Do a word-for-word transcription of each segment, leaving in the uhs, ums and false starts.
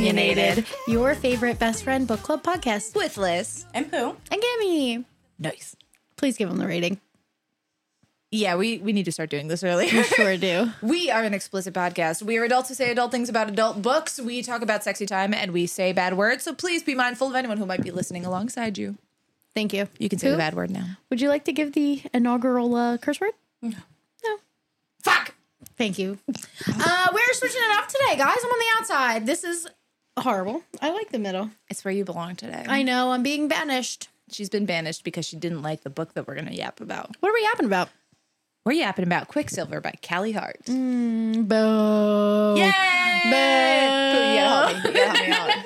Opinionated, your favorite best friend book club podcast with Liz and Pooh and Gammy. Nice. Please give them the rating. Yeah, we, we need to start doing this earlier. We sure do. We are an explicit podcast. We are adults who say adult things about adult books. We talk about sexy time and we say bad words. So please be mindful of anyone who might be listening alongside you. Thank you. You can say Who? the bad word now. Would you like to give the inaugural uh, curse word? No. No. Fuck! Thank you. Uh, we're switching it up today, guys. I'm on the outside. This is horrible. I like the middle. It's where you belong today. I know. I'm being banished. She's been banished because she didn't like the book that we're going to yap about. What are we yapping about? We're yapping about Quicksilver by Callie Hart. Mm, boo. Yay! Boo. Pooh, you gotta help me. You gotta help me out.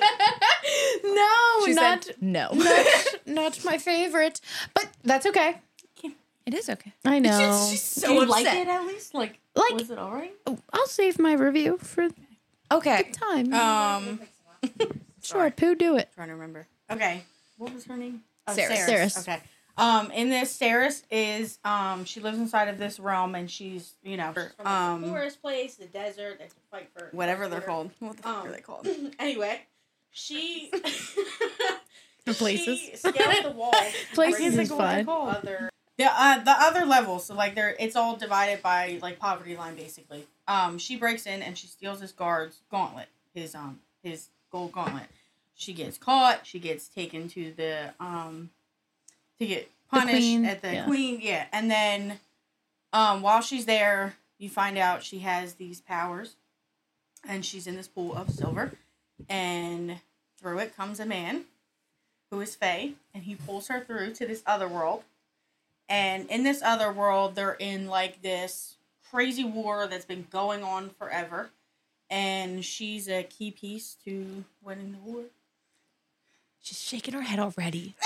No, She not, said no. not, not my favorite. But that's okay. It is okay. I know. She's, she's so Do you upset. like it at least? Like, Like- was it all right? I'll save my review for Okay. time. Um, sure, Pooh, do it. trying to remember. Okay, what was her name? Oh, Saris. Saris. Okay. Um, in this, Saris is um, she lives inside of this realm, and she's you know From um, the forest place, the desert, they have to fight for whatever they're for- called. What the fuck Um, are they called? Anyway, she The places. she scaled the wall. Places I is can't think of what they're fine. called. Other The uh, the other levels, so like they're it's all divided by like poverty line basically. Um, she breaks in and she steals his guard's gauntlet, his um his gold gauntlet. She gets caught. She gets taken to the um to get punished queen, at the yeah. queen, yeah. And then um while she's there, you find out she has these powers, and she's in this pool of silver, and through it comes a man who is Fae, and he pulls her through to this other world. And in this other world, they're in like this crazy war that's been going on forever. And she's a key piece to winning the war. She's shaking her head already.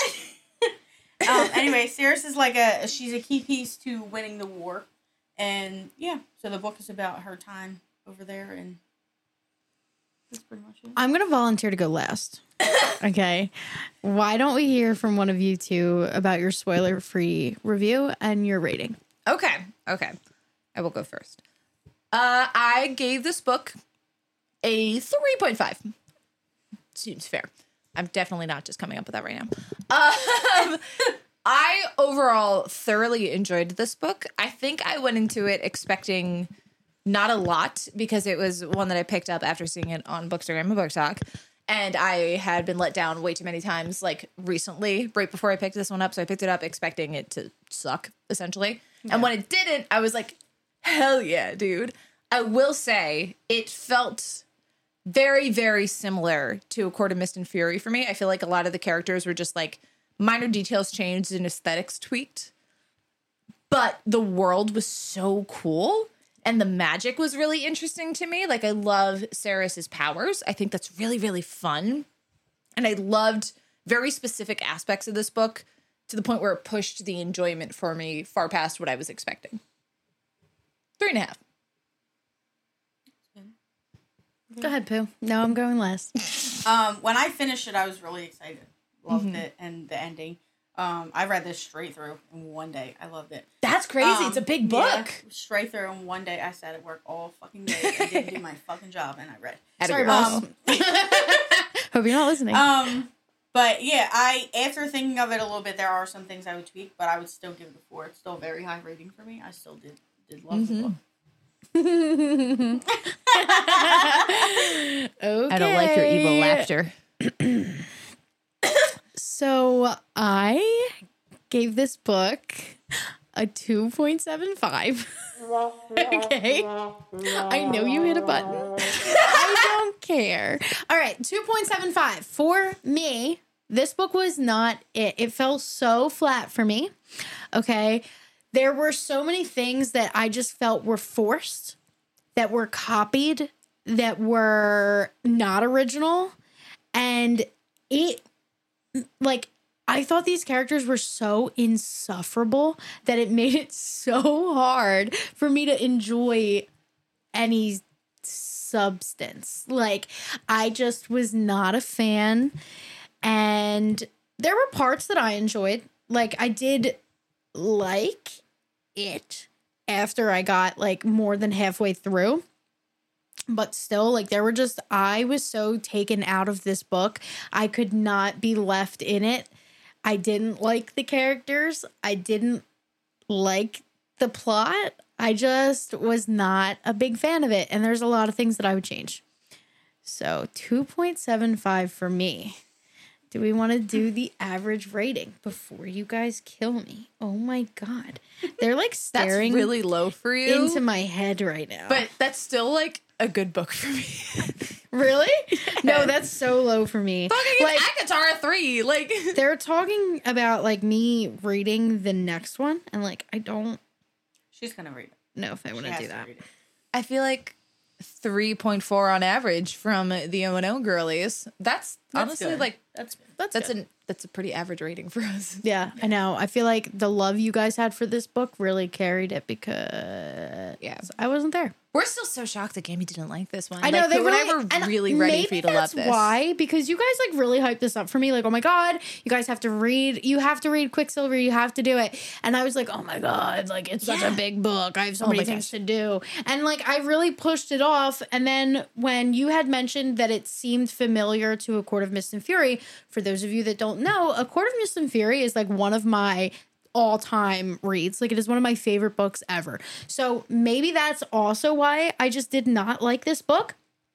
Um, anyway, Saris is like a, she's a key piece to winning the war. And yeah, so the book is about her time over there. And that's pretty much it. I'm going to volunteer to go last. Okay. Why don't we hear from one of you two about your spoiler-free review and your rating? Okay. Okay. I will go first. Uh, I gave this book a three point five. Seems fair. I'm definitely not just coming up with that right now. Um, I overall thoroughly enjoyed this book. I think I went into it expecting not a lot because it was one that I picked up after seeing it on Bookstagram and Book Talk. And I had been let down way too many times, like recently, right before I picked this one up. So I picked it up expecting it to suck, essentially. Yeah. And when it didn't, I was like, hell yeah, dude. I will say it felt very, very similar to A Court of Mist and Fury for me. I feel like a lot of the characters were just like minor details changed and aesthetics tweaked. But the world was so cool. And the magic was really interesting to me. Like, I love Saris's powers. I think that's really, really fun. And I loved very specific aspects of this book to the point where it pushed the enjoyment for me far past what I was expecting. Three and a half. Go ahead, Pooh. No, I'm going last. Um, when I finished it, I was really excited. Loved Mm-hmm. it, and the ending. Um, I read this straight through in one day. I loved it. That's crazy. Um, it's a big yeah, book. straight through in one day. I sat at work all fucking day. I didn't do my fucking job, and I read. At a Sorry, girl. boss. Um, Hope you're not listening. um, but yeah, I after thinking of it a little bit, there are some things I would tweak, but I would still give it a four. It's still a very high rating for me. I still did did love Mm-hmm. the book. Okay. I don't like your evil laughter. So I gave this book a two point seven five. Okay. I know you hit a button. I don't care. All right, two point seven five. For me, this book was not it. It fell so flat for me. Okay. There were so many things that I just felt were forced, that were copied, that were not original. And it, like, I thought these characters were so insufferable that it made it so hard for me to enjoy any substance. Like, I just was not a fan. And there were parts that I enjoyed. Like, I did like it after I got, like, more than halfway through. But still, like, there were just, I was so taken out of this book. I could not be left in it. I didn't like the characters. I didn't like the plot. I just was not a big fan of it. And there's a lot of things that I would change. So two point seven five for me. Do we want to do the average rating before you guys kill me? Oh my God. They're like That's staring really low for you. into my head right now. but that's still like a good book for me. really? No, that's so low for me. Fucking Like, ACOTAR three. Like they're talking about like me reading the next one, and like I don't She's gonna read it. know if I want She to has do to that. read it. I feel like three point four on average from the O and O girlies. That's, That's honestly good. like That's that's that's good. an that's a pretty average rating for us. Yeah, I know. I feel like the love you guys had for this book really carried it because Yeah. I wasn't there. We're still so shocked that Gammy didn't like this one. I know like, they when really, I were and really ready maybe for you to that's love this. Why? Because you guys like really hyped this up for me. Like, oh my God, you guys have to read. You have to read Quicksilver. You have to do it. And I was like, oh my God, like it's such Yeah. a big book. I have so Oh many my things gosh. to do. And like I really pushed it off. And then when you had mentioned that it seemed familiar to A Court of Mist and Fury, for those of you that don't know, A Court of Mist and Fury is like one of my all-time reads. Like it is one of my favorite books ever. So maybe that's also why I just did not like this book.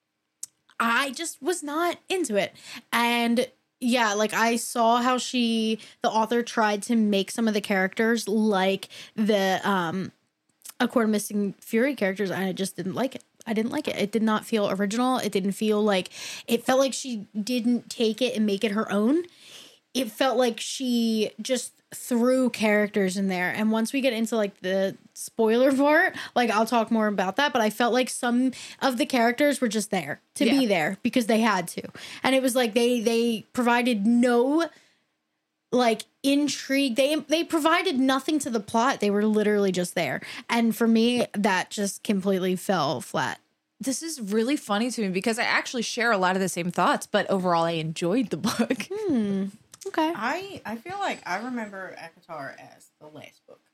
I just was not into it. And yeah, like I saw how she, the author tried to make some of the characters like the um A Court of Mist and Fury characters, and I just didn't like it. I didn't like it. It did not feel original. It didn't feel like, it felt like she didn't take it and make it her own. It felt like she just threw characters in there. And once we get into like the spoiler part, like I'll talk more about that, but I felt like some of the characters were just there to Yeah. be there because they had to. And it was like they they provided no like intrigue. They they provided nothing to the plot. They were literally just there. And for me, that just completely fell flat. This is really funny to me because I actually share a lot of the same thoughts, but overall I enjoyed the book. Hmm. Okay. I I feel like I remember ACOTAR as the last book,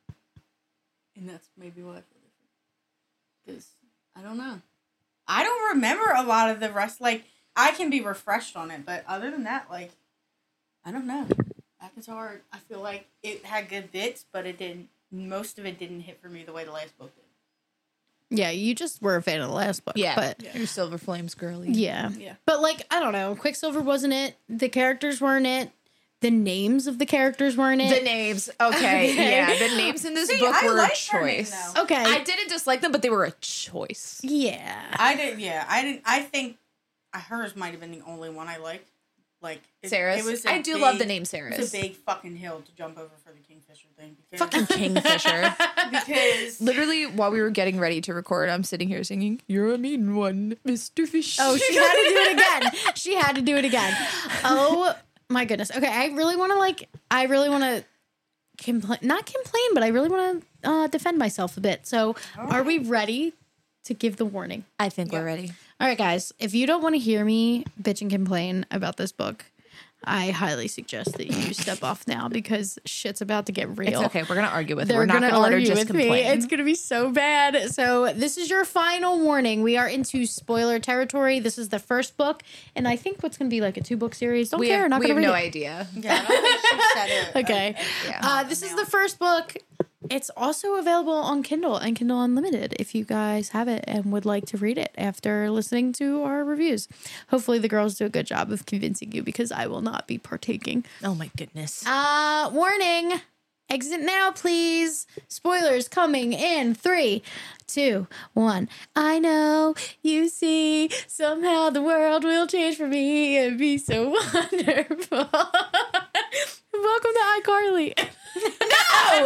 and that's maybe why I feel different. Because I don't know, I don't remember a lot of the rest. Like I can be refreshed on it, but other than that, like I don't know. ACOTAR, I feel like it had good bits, but it didn't. Most of it didn't hit for me the way the last book did. Yeah, you just were a fan of the last book. Yeah, But your Silver Flames girly. yeah. Yeah. But like, I don't know. Quicksilver wasn't it. The characters weren't it. The names of the characters weren't it. The names, okay, Okay. yeah, the names in this See, book I were a liked her name, choice. though. Okay. I didn't dislike them, but they were a choice. yeah. I did. Yeah, I didn't. I think hers might have been the only one I liked. Like it, Sarah's. It was a I do big- love the name It's Sarah's. a big fucking hill to jump over for the Kingfisher thing. Because, Fucking Kingfisher. because Literally, while we were getting ready to record, I'm sitting here singing, "You're a mean one, Mister Fish." Oh, she had to do it again. She had to do it again. Oh my goodness. Okay, I really want to like. I really want to complain. Not complain, but I really want to uh, defend myself a bit. So, are we ready to give the warning? I think Yeah. we're ready. All right, guys. If you don't want to hear me bitch and complain about this book, I highly suggest that you step off now because shit's about to get real. It's okay. We're gonna argue with her. They're We're not gonna, gonna, let her argue just with me. complain. It's gonna be so bad. So this is your final warning. We are into spoiler territory. This is the first book, and I think what's gonna be like a two book series. Don't we care. have, not we gonna have read no it. idea. yeah, I don't think she said it. Okay. Yeah. Uh, this is the first book. It's also available on Kindle and Kindle Unlimited if you guys have it and would like to read it after listening to our reviews. Hopefully the girls do a good job of convincing you because I will not be partaking. Oh my goodness. Uh, warning. Exit now, please. Spoilers coming in three, two, one. I know, you see, somehow the world will change for me and be so wonderful. Welcome to iCarly. No!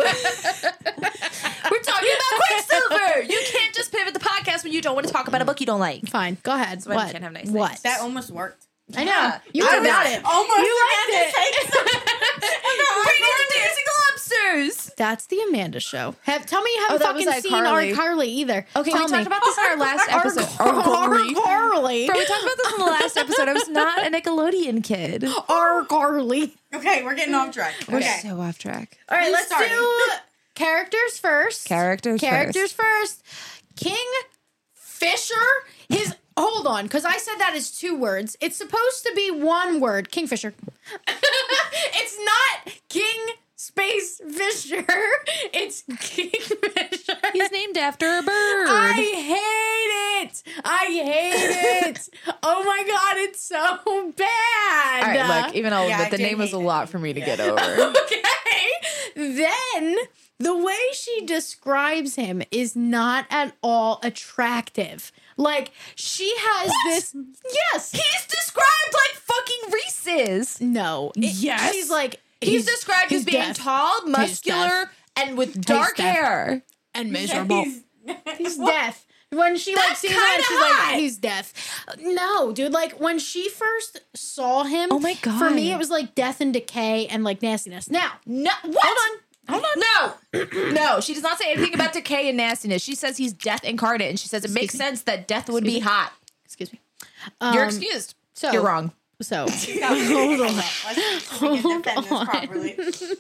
We're talking about Quicksilver. You can't just pivot the podcast when you don't want to talk about a book you don't like. Fine, go ahead. why we what? can't have nice what? things. That almost worked. I know. Yeah. You I were about was- it. Almost. You liked had to it. take some- Bring in the dancing lobsters. That's the Amanda show. Have, tell me you haven't Oh, that was fucking seen iCarly. iCarly either. Okay, tell we me. talked about this in our last episode. iCarly. iCarly. Bro, we talked about this in the last episode. I was not a Nickelodeon kid. iCarly. Okay, we're getting off track. We're Okay. so off track. All right, Who's let's starting? do characters first. Characters Characters first. King Fisher. His hold on, because I said that as two words. It's supposed to be one word. Kingfisher. It's not King Space Fisher. It's Kingfisher. He's named after a bird. I hate it. I hate it. Oh my god, it's so bad. All right, look, even all Yeah, of I it, the did name was hate a it. lot for me to get over. Okay. Then the way she describes him is not at all attractive. Like she has this. Yes. He's described like fucking Reese's. No. It- Yes. She's like He's, described he's as being deaf tall, muscular, and with dark deaf. hair. and miserable. He's- He's deaf. When she like That's sees him, kinda she's hot. like, he's deaf. No, dude. Like when she first saw him, Oh my For me, God. it was like death and decay and like nastiness. Now, No, what? Hold on. Hold on. No, no, she does not say anything about decay and nastiness. She says he's death incarnate, and she says it makes me. sense that death would be Excuse me. hot. excuse me. You're Um, excused. so- You're wrong. So Hold on. Let's see if we can defend this on. properly.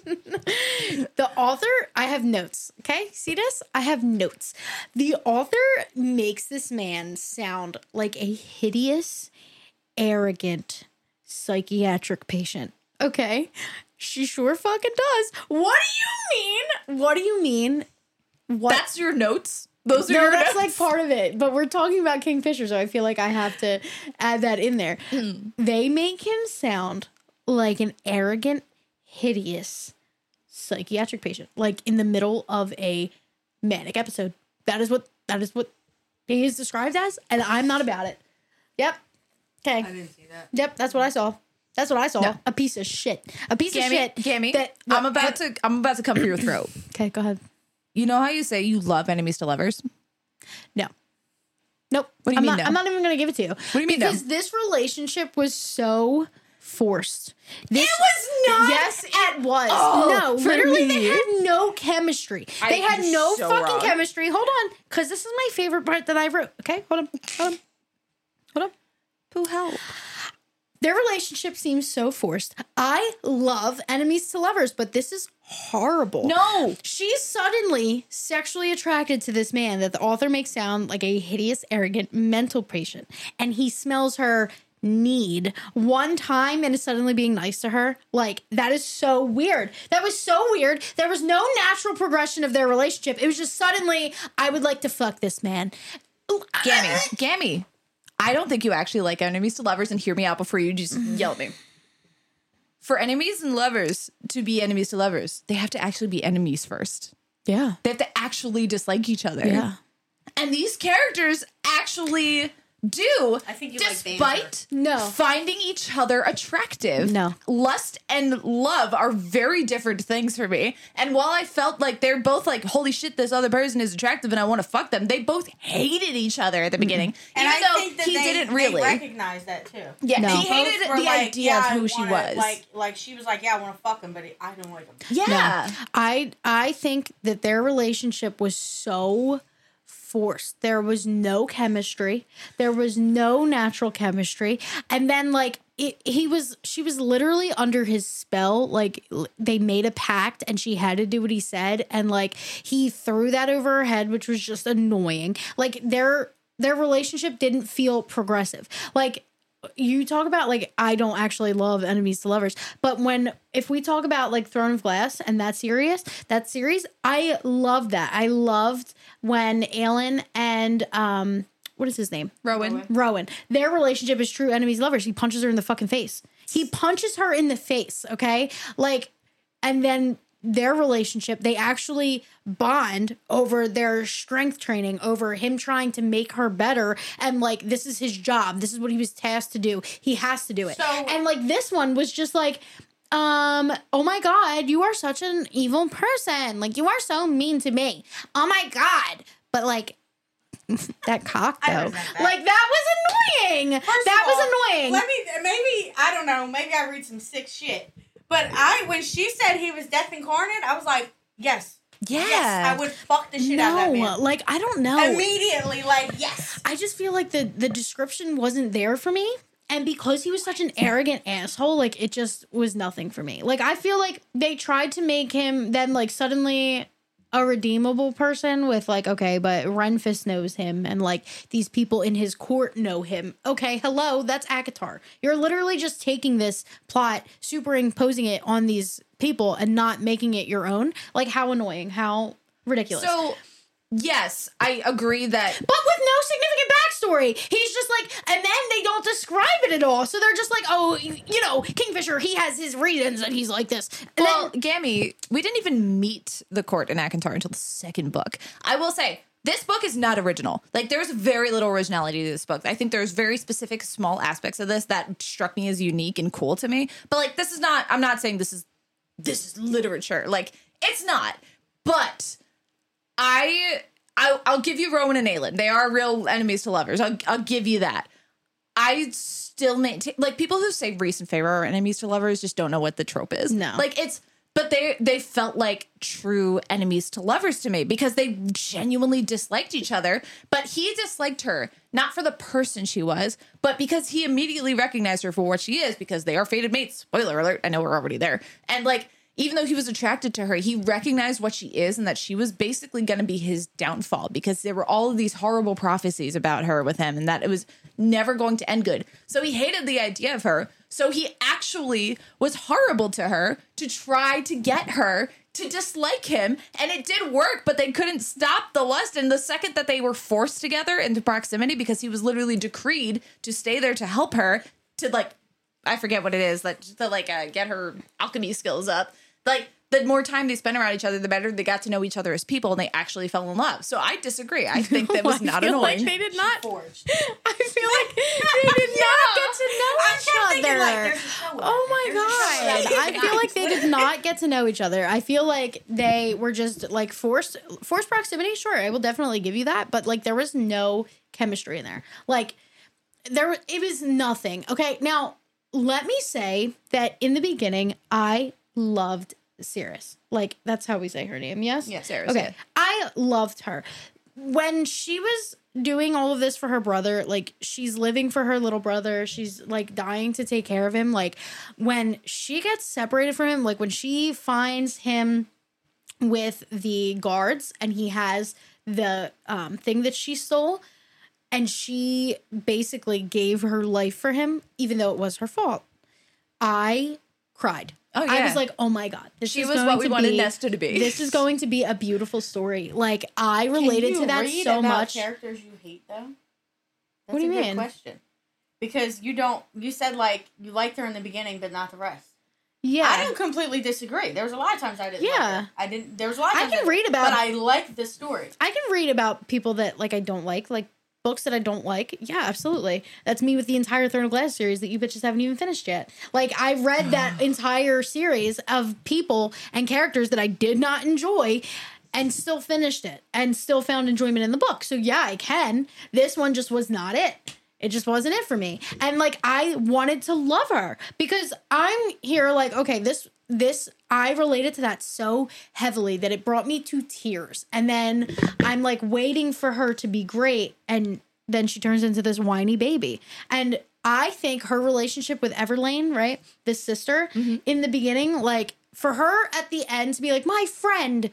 the author, I have notes. Okay, see this? I have notes. The author makes this man sound like a hideous, arrogant psychiatric patient. Okay, she sure fucking does. What do you mean? What do you mean? What? That's your notes? Those are no, your that's notes? like part of it. But we're talking about Kingfisher, so I feel like I have to add that in there. They make him sound like an arrogant, hideous psychiatric patient, like in the middle of a manic episode. That is what that is what he is described as, and I'm not about it. Yep. Okay. didn't see that. Yep. That's what I saw. That's what I saw. No. A piece of shit. A piece of Gammy, shit. Gammy, That, I'm about to I'm about to come for your throat. Okay, go ahead. You know how you say you love enemies to lovers? No. Nope. What do you I'm mean Not, no? I'm not even going to give it to you. What do you mean no? Because this relationship was so forced. This, It was not. Yes, it was. Oh, no, for literally, they me. had no chemistry. I- they had you're no so fucking wrong. chemistry. Hold on, because this is my favorite part that I wrote. Okay, hold on, hold on, hold on. Who help? Their relationship seems so forced. I love enemies to lovers, but this is horrible. No. She's suddenly sexually attracted to this man that the author makes sound like a hideous, arrogant mental patient. And he smells her need one time and is suddenly being nice to her. Like, that is so weird. That was so weird. There was no natural progression of their relationship. It was just suddenly, I would like to fuck this man. Ooh, Gammy, Gammy, I don't think you actually like enemies to lovers, and hear me out before you just yell at me. For enemies and lovers to be enemies to lovers, they have to actually be enemies first. Yeah. They have to actually dislike each other. Yeah. And these characters actually do, I think you like despite No. finding each other attractive. No. Lust and love are very different things for me. And while I felt like they're both like, holy shit, this other person is attractive and I want to fuck them, they both hated each other at the beginning. And even I though think that he they, didn't they really. recognize that too. Yeah, No. he hated Both were the like, idea yeah, of who I she wanna- was. Like, like she was like, yeah, I want to fuck him, but I don't like him. yeah. No. I I think that their relationship was so forced. There was no chemistry. There was no natural chemistry. And then like it, he was she was literally under his spell. Like l- they made a pact and she had to do what he said, and like he threw that over her head, which was just annoying. Like their their relationship didn't feel progressive. Like you talk about like I don't actually love enemies to lovers, but when if we talk about like Throne of Glass and that series, that series, I loved that. I loved when Aelin and um what is his name? Rowan. Rowan. Their relationship is true enemies to lovers. He punches her in the fucking face. He punches her in the face, okay? Like and then their relationship, they actually bond over their strength training, over him trying to make her better. And like, this is his job. This is what he was tasked to do. He has to do it. So- and like, this one was just like, um, oh my God, you are such an evil person. Like, you are so mean to me. Oh my God. But like, that cock I though. resent that. Like, that was annoying. First that of all, was annoying. Let me maybe I don't know. Maybe I read some sick shit. But I when she said he was death incarnate, I was like, yes, Yeah. yes, I would fuck the shit out of that no, man like, I don't know. immediately. Like yes, I just feel like the the description wasn't there for me. And because he was such an arrogant asshole, like it just was nothing for me. Like I feel like they tried to make him then like suddenly a redeemable person with like, okay, but Renfis knows him and like these people in his court know him. Okay, hello, that's ACOTAR. You're literally just taking this plot, superimposing it on these people and not making it your own. Like, how annoying, how ridiculous. So, yes, I agree that. But with no significant backstory. He's just like, and then they don't describe it at all. So they're just like, oh, you, you know, Kingfisher, he has his reasons and he's like this. And Well, then, Gammy, we didn't even meet the court in ACOTAR until the second book. I will say, this book is not original. Like, there's very little originality to this book. I think there's very specific small aspects of this that struck me as unique and cool to me. But, like, this is not, I'm not saying this is, this is literature. Like, it's not. But I... I'll, I'll give you Rowan and Aelin. They are real enemies to lovers. I'll, I'll give you that. I still maintain, like, people who say Rhys and Feyre are enemies to lovers just don't know what the trope is. No. Like, it's, but they they felt like true enemies to lovers to me because they genuinely disliked each other. But he disliked her, not for the person she was, but because he immediately recognized her for what she is because they are fated mates. Spoiler alert. I know we're already there. And, like, even though he was attracted to her, he recognized what she is and that she was basically going to be his downfall because there were all of these horrible prophecies about her with him and that it was never going to end good. So he hated the idea of her. So he actually was horrible to her to try to get her to dislike him. And it did work, but they couldn't stop the lust. And the second that they were forced together into proximity because he was literally decreed to stay there to help her to, like, I forget what it is, that to like uh, get her alchemy skills up. Like, the more time they spent around each other, the better they got to know each other as people, and they actually fell in love. So I disagree. I think that was I not feel annoying. Like they did not. Forged. I feel like they did not get to know I each kept thinking, other. like, there's a show with Oh it. my There's a show god! with it. I feel like they did not get to know each other. I feel like they were just like forced forced proximity. Sure, I will definitely give you that, but like there was no chemistry in there. Like there, was- it was nothing. Okay, now let me say that in the beginning, I loved Cirrus. Like that's how we say her name. Yes. Yeah, Cirrus, Okay, yeah. I loved her when she was doing all of this for her brother. Like she's living for her little brother. She's like dying to take care of him. Like when she gets separated from him, like when she finds him with the guards and he has the um, thing that she stole and she basically gave her life for him, even though it was her fault. I cried. Oh, I yeah. was like, oh my God. This She is was going what we to wanted be, Nesta to be. This is going to be a beautiful story. Like, I related Can you to that read so about much. Characters you hate though. That's What do you a good mean? Question. Because you don't. You said like you liked her in the beginning, but not the rest. Yeah. I don't completely disagree. There was a lot of times I didn't. Yeah. like her. I didn't. There was a lot. Of I times can I- read about- but I liked the story. I can read about people that like I don't like, like books that I don't like. Yeah, absolutely. That's me with the entire Throne of Glass series that you bitches haven't even finished yet. Like I read that entire series of people and characters that I did not enjoy and still finished it and still found enjoyment in the book. So yeah, I can. This one just was not it. It just wasn't it for me. And like I wanted to love her because I'm here like, okay, this this I related to that so heavily that it brought me to tears. And then I'm like waiting for her to be great and then she turns into this whiny baby. And I think her relationship with Everlane, right? This sister in the beginning, like for her at the end to be like, my friend,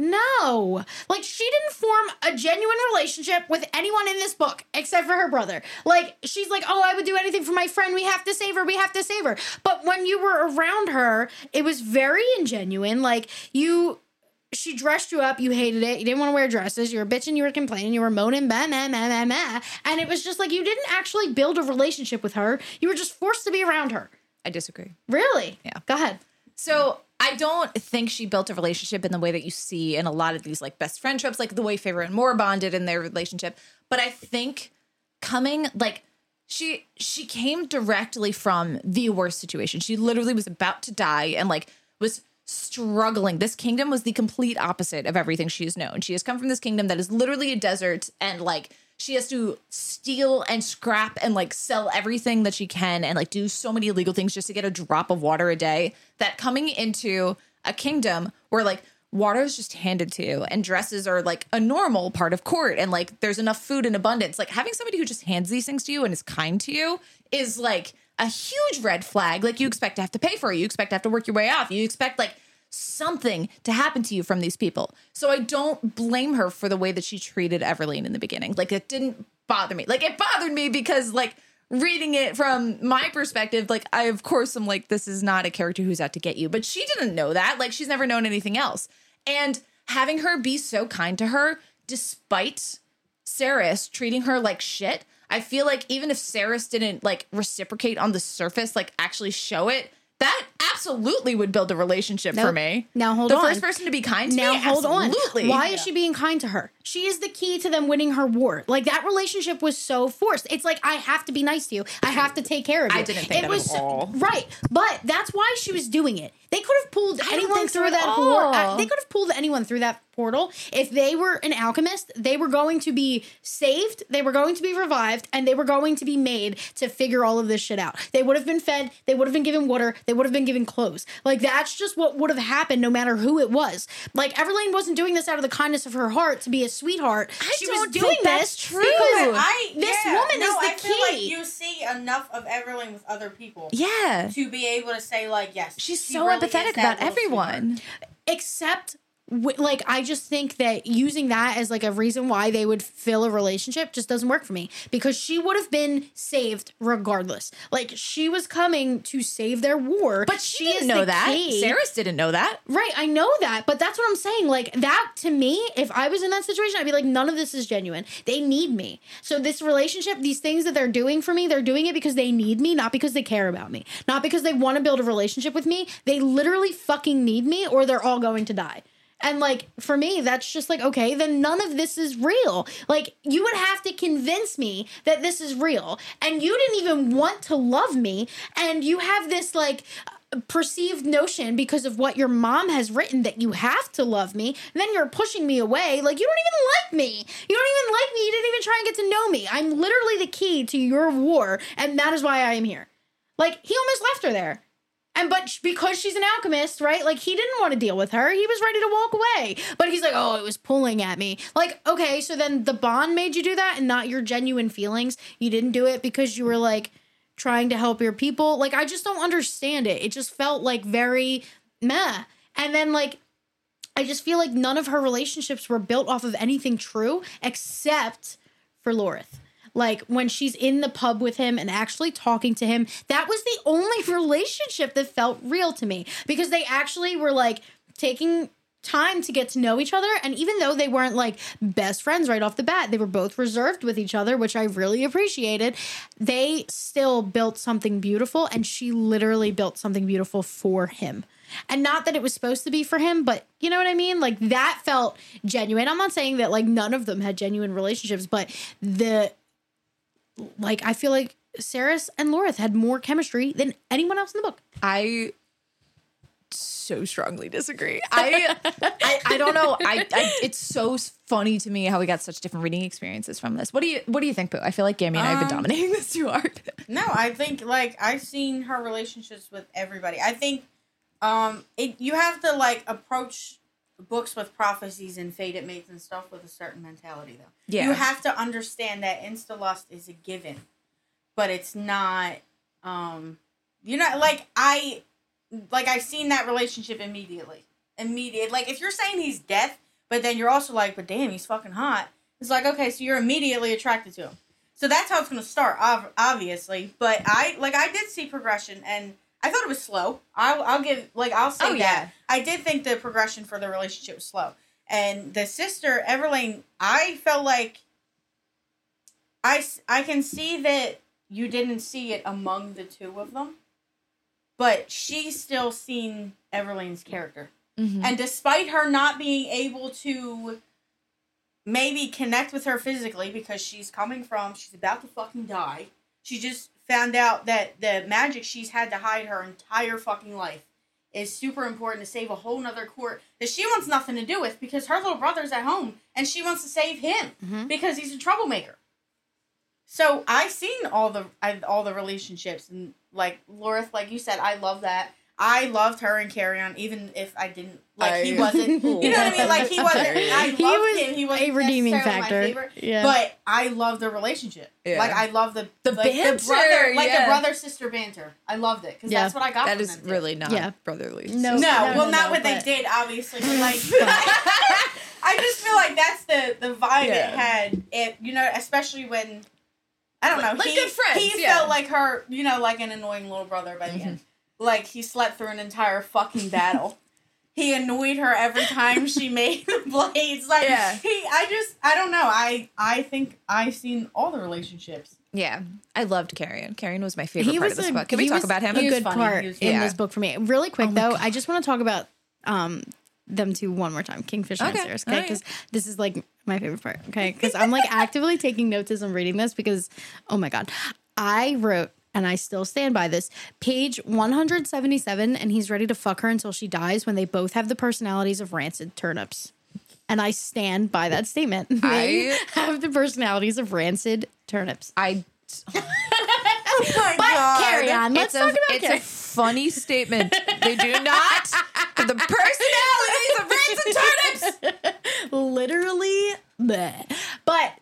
no. Like she didn't form a genuine relationship with anyone in this book except for her brother. Like she's like, oh, I would do anything for my friend. We have to save her. We have to save her. But when you were around her, it was very ingenuine. Like you, she dressed you up. You hated it. You didn't want to wear dresses. You were bitching. You were complaining. You were moaning, bah, bah, bah, bah, bah. And it was just like you didn't actually build a relationship with her. You were just forced to be around her. I disagree. Really? Yeah. Go ahead. So I don't think she built a relationship in the way that you see in a lot of these like best friend tropes, like the way Feyre and Moore bonded in their relationship. But I think coming like she she came directly from the worst situation. She literally was about to die and like was struggling. This kingdom was the complete opposite of everything she has known. She has come from this kingdom that is literally a desert and like she has to steal and scrap and like sell everything that she can and like do so many illegal things just to get a drop of water a day, that coming into a kingdom where like water is just handed to you and dresses are like a normal part of court and like there's enough food in abundance, like having somebody who just hands these things to you and is kind to you is like a huge red flag. Like you expect to have to pay for it. You expect to have to work your way off. You expect like something to happen to you from these people. So I don't blame her for the way that she treated Everlane in the beginning. Like, it didn't bother me. Like, it bothered me because, like, reading it from my perspective, like, I, of course, am like, this is not a character who's out to get you. But she didn't know that. Like, she's never known anything else. And having her be so kind to her, despite Cerys treating her like shit, I feel like even if Cerys didn't, like, reciprocate on the surface, like, actually show it, that absolutely would build a relationship Nope. for me. Now hold the on. The first person to be kind to now me, hold absolutely. on. Why is she being kind to her? She is the key to them winning her war. Like, that relationship was so forced. It's like, I have to be nice to you. I have to take care of you. I didn't think it that was at all. Right. But that's why she was doing it. They could have pulled don't anyone think so through at that all. war. uh, They could have pulled anyone through that portal. If they were an alchemist, they were going to be saved, they were going to be revived, and they were going to be made to figure all of this shit out. They would have been fed, they would have been given water, they would have been given clothes. Like, that's just what would have happened no matter who it was. Like, Everlane wasn't doing this out of the kindness of her heart to be a sweetheart. I she don't was doing think that's this true. because I this yeah, woman no, is the I feel key. like you see enough of Everlane with other people Yeah. to be able to say like, yes, She's she so really is empathetic that about little everyone. sweetheart. Except w- like, I just think that using that as like a reason why they would fill a relationship just doesn't work for me, because she would have been saved regardless. Like, she was coming to save their war, But she, she didn't is know the that. key. Cerys didn't know that. Right, I know that, but that's what I'm saying. Like, that to me, if I was in that situation, I'd be like, none of this is genuine. They need me. So this relationship, these things that they're doing for me, they're doing it because they need me, not because they care about me. Not because they want to build a relationship with me. They literally fucking need me, or they're all going to die. And, like, for me, that's just like, okay, then none of this is real. Like, you would have to convince me that this is real. And you didn't even want to love me. And you have this, like, perceived notion because of what your mom has written that you have to love me. And then you're pushing me away. Like, you don't even like me. You don't even like me. You didn't even try and get to know me. I'm literally the key to your war. And that is why I am here. Like, he almost left her there. And but because she's an alchemist, right? Like, he didn't want to deal with her. He was ready to walk away. But he's like, oh, it was pulling at me. Like, okay, so then the bond made you do that and not your genuine feelings. You didn't do it because you were, like, trying to help your people. Like, I just don't understand it. It just felt, like, very meh. And then, like, I just feel like none of her relationships were built off of anything true except for Lorith. Like, when she's in the pub with him and actually talking to him, that was the only relationship that felt real to me, because they actually were, like, taking time to get to know each other. And even though they weren't, like, best friends right off the bat, they were both reserved with each other, which I really appreciated. They still built something beautiful, and she literally built something beautiful for him. And not that it was supposed to be for him, but you know what I mean? Like, that felt genuine. I'm not saying that, like, none of them had genuine relationships, but the... Like, I feel like Cerys and Lorith had more chemistry than anyone else in the book. I so strongly disagree. I I, I don't know. I, I it's so funny to me how we got such different reading experiences from this. What do you What do you think, Boo? I feel like Gammy and I have been Um, dominating this too hard. No, I think like I've seen her relationships with everybody. I think um it you have to like approach books with prophecies and fated mates and stuff with a certain mentality though. Yeah. You have to understand that insta-lust is a given, but it's not um you're not like I like I've seen that relationship immediately. Immediate like if you're saying he's death, but then you're also like, but damn, he's fucking hot. It's like, okay, so you're immediately attracted to him. So that's how it's going to start, ov- obviously. But I, like, I did see progression, and I thought it was slow. I'll, I'll give, like, I'll say Oh, that. yeah. I did think the progression for the relationship was slow. And the sister, Everlane, I felt like I, s- I can see that you didn't see it among the two of them, but she's still seen Everlane's character. Mm-hmm. And despite her not being able to maybe connect with her physically because she's coming from, she's about to fucking die. She just found out that the magic she's had to hide her entire fucking life is super important to save a whole nother court that she wants nothing to do with because her little brother's at home and she wants to save him Mhm. because he's a troublemaker. So I've seen all the I, all the relationships and like Lorith, like you said, I love that. I loved her and Carry On, even if I didn't like I- he wasn't. You know what I mean? Like he wasn't. I loved He was him. He wasn't a redeeming necessarily factor. my favorite. Yeah. But I love the relationship. Yeah. Like I love the The like, banter, the brother, like yeah. the brother sister banter. I loved it because Yeah. that's what I got. That from is them, too. really not Yeah. brotherly. No. No, No, well, no, not no, what they but- did, obviously. But like, I just feel like that's the the vibe Yeah. it had. It, you know, especially when I don't know, Like- like he good friends, he yeah. felt like her, you know, like an annoying little brother by the end. Like he slept through an entire fucking battle. He annoyed her every time she made the blades. Like Yeah. he, I just, I don't know. I I think I've seen all the relationships. Yeah, I loved Carrion. Carrion was my favorite He part was of this a, book. Can we he talk was about him? A He was good funny. part He was in funny. this book for me. Really quick Oh my though, God. I just want to talk about um them two one more time, Kingfisher and Okay, Cirrus, all okay? right. Because this is like my favorite part, okay? Because I'm like actively taking notes as I'm reading this because, oh my God, I wrote. And I still stand by this. Page one seventy-seven, and he's ready to fuck her until she dies when they both have the personalities of rancid turnips. And I stand by that statement. They I- have the personalities of rancid turnips. I. Oh my But carry on. Let's it's talk a, about it's carry. a funny statement. They do not have the personalities of rancid turnips. Literally, bleh. But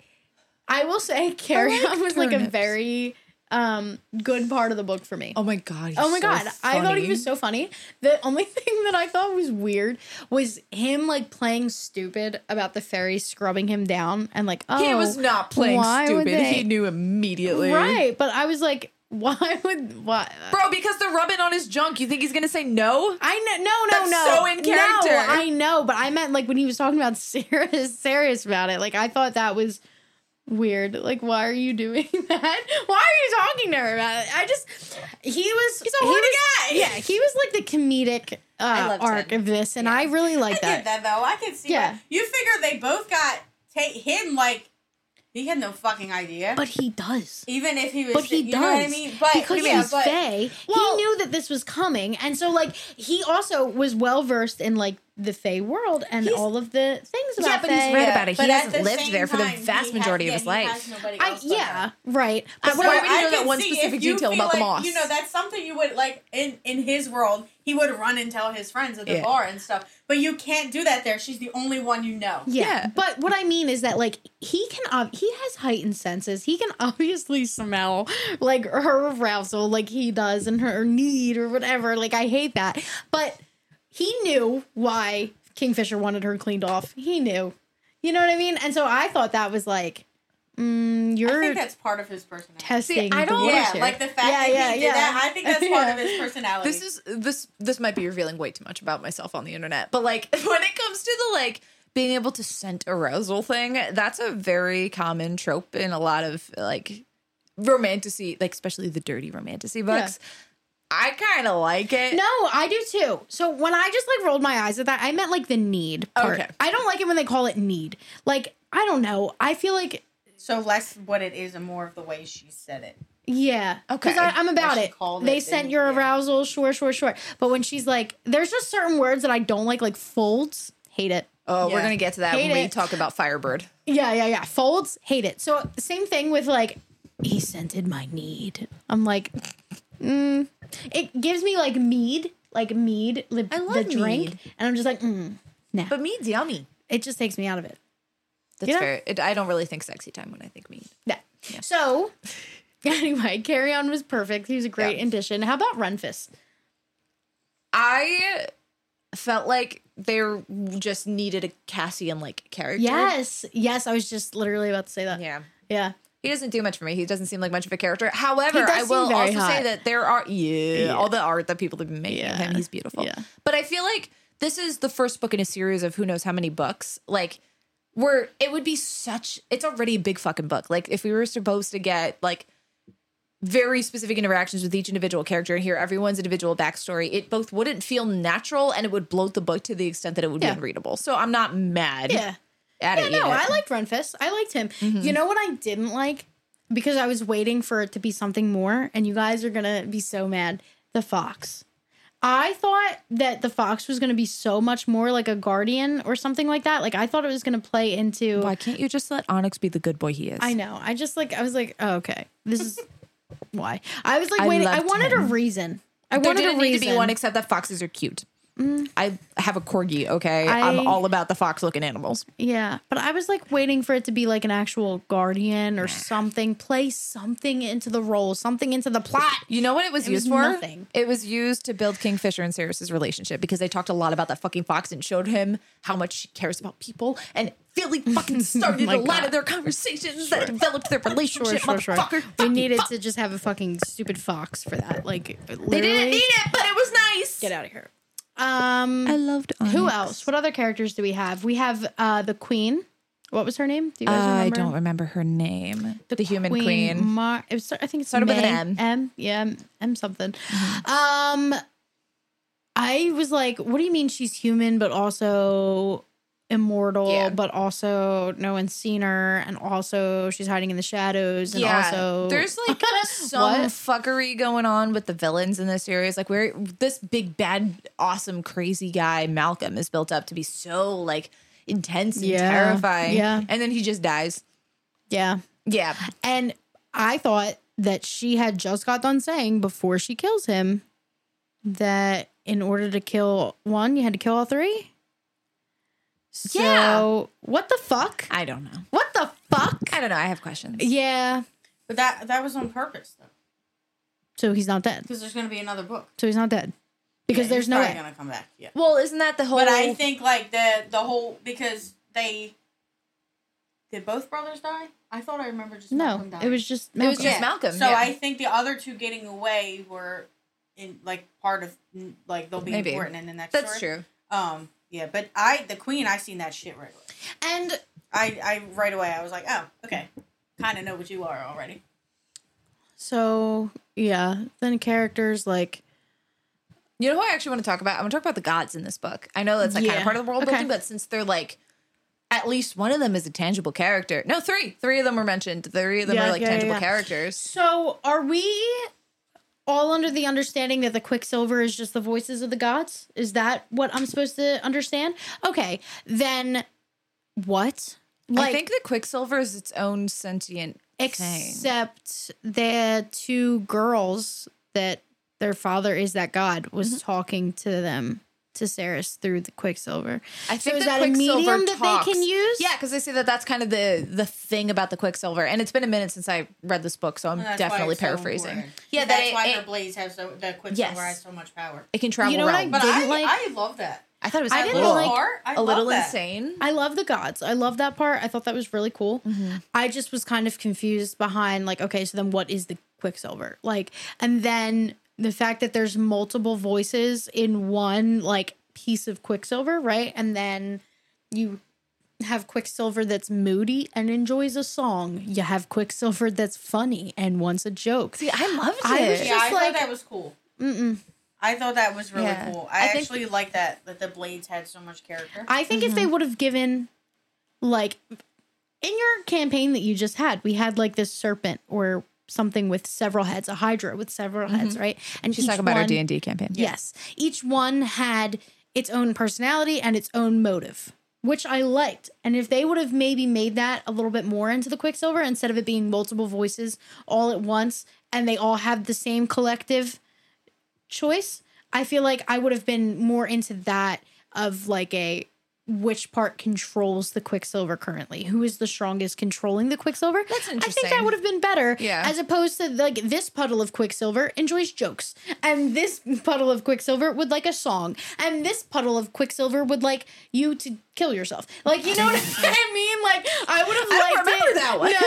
I will say, Carry I like On was like a turnips. very um good part of the book for me. Oh my god! he's Oh my so God. I thought he funny. was so funny. The only thing that I thought was weird was him like playing stupid about the fairy scrubbing him down and like, oh, He was not playing why would stupid. they- He knew immediately. Right. But I was like, why would, why? Bro, because they're rubbing on his junk. You think he's gonna say no? I know, no, no, That's no. so in character. No, I know, but I meant like when he was talking about serious, serious about it. Like I thought that was weird. Like, why are you doing that? Why are you talking to her about it? I just, he was, he's a horny guy. Yeah, he was like the comedic uh, loved arc him. of this, and I really I like get that. that though. I can see. Yeah. Yeah. You figure they both got take him like he had no fucking idea. But he does. Even if he was, But he you does. know what I mean. But because yeah, he's but, Fae, well- he knew that this was coming, and so like he also was well versed in like the Fae world and He's- all of the things about Yeah, but he's Fae. read about it. But He at hasn't the lived same there for the time, vast he majority has, of his yeah, he life. has nobody I, else but yeah, her. right. But But why what would I, you know I that can one see specific if you detail feel about the like, moss? You know, that's something you would like in in his world. He would run and tell his friends at the Yeah. bar and stuff. But you can't do that there. She's the only one you know. yeah. Yeah. But what I mean is that like he can, ob- he has heightened senses. He can obviously smell like her arousal, like he does, and her need or whatever. Like I hate that, but he knew why Kingfisher wanted her cleaned off. He knew, you know what I mean. And so I thought that was like, mm, I you're think that's part of his personality. testing. I the don't- waters Yeah, here. like the fact Yeah, that yeah, he did yeah. that. I think that's part Yeah. of his personality. This is this this might be revealing way too much about myself on the internet, but like when it comes to the like being able to scent arousal thing, that's a very common trope in a lot of like romantasy, like especially the dirty romantasy books. I kind of like it. No, I do too. So when I just like rolled my eyes at that, I meant like the need part. Okay. I don't like it when they call it need. Like, I don't know. I feel like, so less what it is and more of the way she said it. yeah. Because Okay. I'm about What she it. called They it, sent and- your yeah. arousal, sure, sure, sure. But when she's like, there's just certain words that I don't like, like folds, hate it. Oh, we're Yeah. gonna get to that Hate when we it. talk about Firebird. Yeah, yeah, yeah. Folds, hate it. So same thing with like, he scented my need. I'm like, mm. It gives me like mead, like mead, li- I love the drink. mead. And I'm just like, mm, nah. But mead's yummy. It just takes me out of it. That's You know? fair. It, I don't really think sexy time when I think mead. Yeah. So, anyway, Carry On was perfect. He was a great Yeah. addition. How about Renfus? I felt like they just needed a Cassian like character. Yes. Yes, I was just literally about to say that. Yeah. Yeah. He doesn't do much for me. He doesn't seem like much of a character. However, He does I seem will very also hot. say that there are yeah, Yeah. all the art that people have been making of him. Yeah. He's beautiful. Yeah. But I feel like this is the first book in a series of who knows how many books. Like where it would be such it's already a big fucking book. Like if we were supposed to get like very specific interactions with each individual character and hear everyone's individual backstory, it both wouldn't feel natural and it would bloat the book to the extent that it would Yeah. be unreadable. So I'm not mad Yeah. at Yeah, it no, yet. I liked Renfus. I liked him. You know what I didn't like? Because I was waiting for it to be something more, and you guys are going to be so mad. The fox. I thought that the fox was going to be so much more like a guardian or something like that. Like, I thought it was going to play into... Why can't you just let Onyx be the good boy he is? I know. I just like I was like, oh, okay, this is why I was like I waiting. I loved wanted a him. reason. I There wanted didn't a need reason. to be one, except that foxes are cute. I have a corgi, okay? I- I'm all about the fox-looking animals. Yeah, but I was like waiting for it to be like an actual guardian or something. Play something into the role, something into the plot. You know what it was It was used for? nothing. It was used to build Kingfisher and Sirius's relationship because they talked a lot about that fucking fox and showed him how much she cares about people, and it really fucking started my a lot God. of their conversations that developed their relationship, Sure, sure, sure. motherfucker. We Fucking needed fuck. to just have a fucking stupid fox for that. Like, literally, They didn't need it, but it was nice. Get out of here. Um, I loved who else? What other characters do we have? We have uh the queen. What was her name? Do you guys I remember? don't remember her name. The, human queen. Mar- it was, I think it's Started with an May. M. M. Yeah, M, M something. Um, I was like, what do you mean she's human, but also immortal, Yeah. but also no one's seen her, and also she's hiding in the shadows, and Yeah, also there's like some What? fuckery going on with the villains in this series. Like where this big bad, awesome, crazy guy Malcolm is built up to be so like intense and Yeah, terrifying. yeah. and then he just dies. yeah. Yeah, And I thought that she had just got done saying before she kills him that in order to kill one, you had to kill all three. So, Yeah. what the fuck? I don't know. What the fuck? I don't know. I have questions. Yeah. But that that was on purpose though, So he's not dead. because there's gonna be another book. So he's not dead. Because Yeah, there's he's no probably way. gonna come back. Yeah. Well, isn't that the whole? But I think like the the whole because they did both brothers die? I thought I remember just No, Malcolm dying. it was just It was Malcolm. just Malcolm, So yeah. I think the other two getting away were in like part of like they'll be Maybe. important in the next That's story. true. Um yeah, but I the queen I seen that shit right away. And I I right away I was like, oh, okay. Kinda know what you are already. so yeah, then characters like You know who I actually want to talk about? I want to talk about the gods in this book. I know that's like kind Yeah. of part of the world Okay. building, but since they're like, at least one of them is a tangible character. No, three. Three of them were mentioned. Three of them Yeah, are like yeah, tangible yeah. characters. So are we all under the understanding that the Quicksilver is just the voices of the gods? Is that what I'm supposed to understand? Okay, then what? I think the Quicksilver is its own sentient thing. except the two girls that their father is that god was Mm-hmm. talking to them to Ceres through the Quicksilver. I think so is the that a Quicksilver medium that talks. they can use? Yeah, because they say that that's kind of the the thing about the Quicksilver, and it's been a minute since I read this book, so I'm And that's why definitely it's so paraphrasing. important. Yeah, that that's it, why it, her blades have so the Quicksilver Yes. has so much power. it can travel You know what I realms. But Didn't I like- I love that. I thought it was I a didn't little, like- part. I a little love that. insane. I love the gods. I love that part. I thought that was really cool. Mm-hmm. I just was kind of confused behind like, okay, so then what is the Quicksilver? Like, and then the fact that there's multiple voices in one like piece of Quicksilver, right? And then you have Quicksilver that's moody and enjoys a song. You have Quicksilver that's funny and wants a joke. See, I loved it. I was Yeah, just I like- thought that was cool. Mm-mm. I thought that was really Yeah. cool. I, I think- actually like that that the blades had so much character. I think if they would have given, like, in your campaign that you just had, we had like this serpent or something with several heads, a hydra with several heads, right? And She's each talking about her one- D and D campaign. Yes, each one had its own personality and its own motive, which I liked. And if they would have maybe made that a little bit more into the Quicksilver instead of it being multiple voices all at once, and they all have the same collective choice, I feel like I would have been more into that of like a which part controls the Quicksilver currently? Who is the strongest controlling the Quicksilver? That's I think interesting. that would have been better. Yeah. As opposed to like this puddle of Quicksilver enjoys jokes. And this puddle of Quicksilver would like a song. And this puddle of Quicksilver would like you to kill yourself. Like, you know what I mean? Like, I would have I don't liked remember it. that one.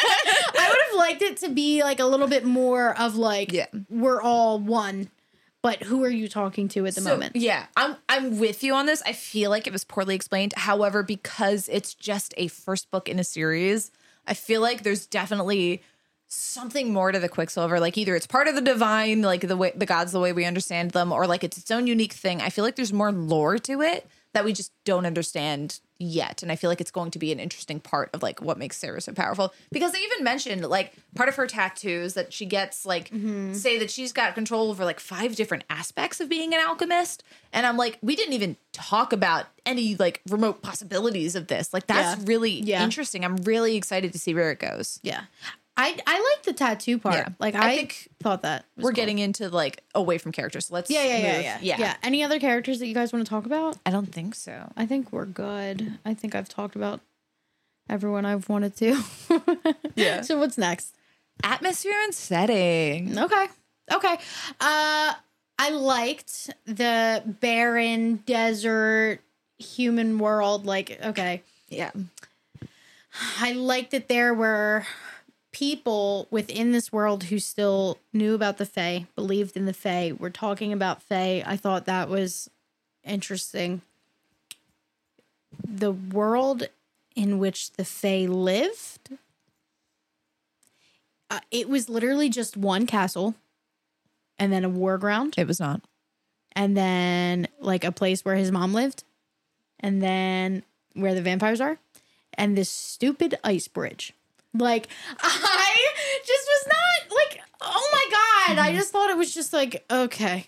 No. I would have liked it to be like a little bit more of like, Yeah. we're all one. But who are you talking to at the So, moment? Yeah, I'm I'm with you on this. I feel like it was poorly explained. However, because it's just a first book in a series, I feel like there's definitely something more to the Quicksilver. Like either it's part of the divine, like the way the gods, the way we understand them, or like it's its own unique thing. I feel like there's more lore to it that we just don't understand yet. And I feel like it's going to be an interesting part of like what makes Sarah so powerful. Because they even mentioned like part of her tattoos that she gets like say that she's got control over like five different aspects of being an alchemist. And I'm like, we didn't even talk about any like remote possibilities of this. Like that's Yeah. really Yeah. interesting. I'm really excited to see where it goes. Yeah. I I like the tattoo part. Yeah. Like I I, think thought that was We're cool. getting into like away from characters. So let's yeah yeah yeah, move. yeah yeah yeah. Any other characters that you guys want to talk about? I don't think so. I think we're good. I think I've talked about everyone I've wanted to. Yeah. So what's next? Atmosphere and setting. Okay. Okay. Uh I liked the barren desert human world. Like, okay. Yeah. I liked that there were people within this world who still knew about the Fae, believed in the Fae, were talking about Fae. I thought that was interesting. The world in which the Fae lived, uh, it was literally just one castle and then a war ground It was not. and then like a place where his mom lived and then where the vampires are and this stupid ice bridge. Like, I just was not like, oh my God. I just thought it was just like, okay.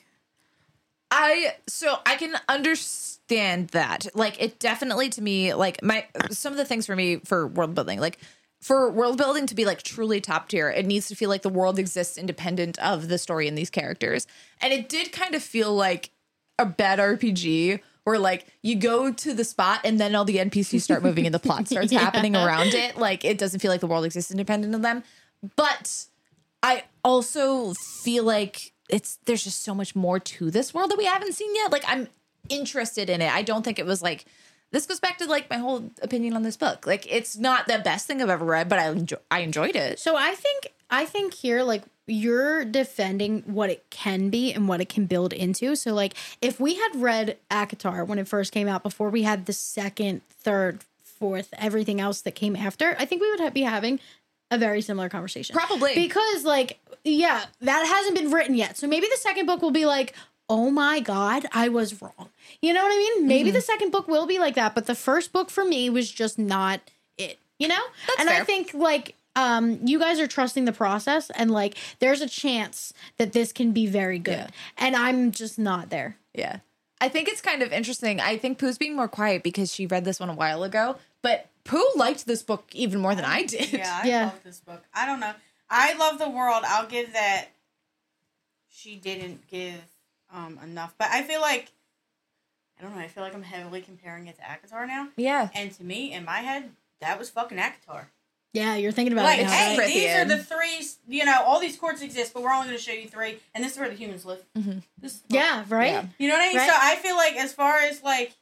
I so I can understand that. Like it definitely to me, like my some of the things for me for world building, like for world building to be like truly top tier, it needs to feel like the world exists independent of the story and these characters. And it did kind of feel like a bad R P G where like you go to the spot and then all the N P Cs start moving and the plot starts Yeah. happening around it. Like it doesn't feel like the world exists independent of them. But I also feel like it's there's just so much more to this world that we haven't seen yet. Like I'm interested in it. I don't think it was like this goes back to like my whole opinion on this book. Like it's not the best thing I've ever read, but I enjoy, I enjoyed it. So I think, I think here, like, you're defending what it can be and what it can build into. So, like, if we had read ACOTAR when it first came out, before we had the second, third, fourth, everything else that came after, I think we would ha- be having a very similar conversation. Probably. Because, like, yeah, that hasn't been written yet. So maybe the second book will be like, oh my God, I was wrong. You know what I mean? Maybe Mm-hmm. the second book will be like that. But the first book for me was just not it, you know? That's and fair. I think, like, um, you guys are trusting the process, and like, there's a chance that this can be very good. Yeah. And I'm just not there. Yeah. I think it's kind of interesting. I think Pooh's being more quiet because she read this one a while ago, but Pooh liked this book even more than I did. Yeah, I Yeah. love this book. I don't know. I love the world. I'll give that. She didn't give um, enough, but I feel like I don't know. I feel like I'm heavily comparing it to ACOTAR now, Yeah. and to me, in my head, that was fucking ACOTAR. Yeah, you're thinking about Like, it now, hey, right? these are Prithian. the three. You know, all these courts exist, but we're only going to show you three, and this is where the humans live. Mm-hmm. This is Yeah, right? Yeah. You know what I mean? Right. So I feel like as far as like,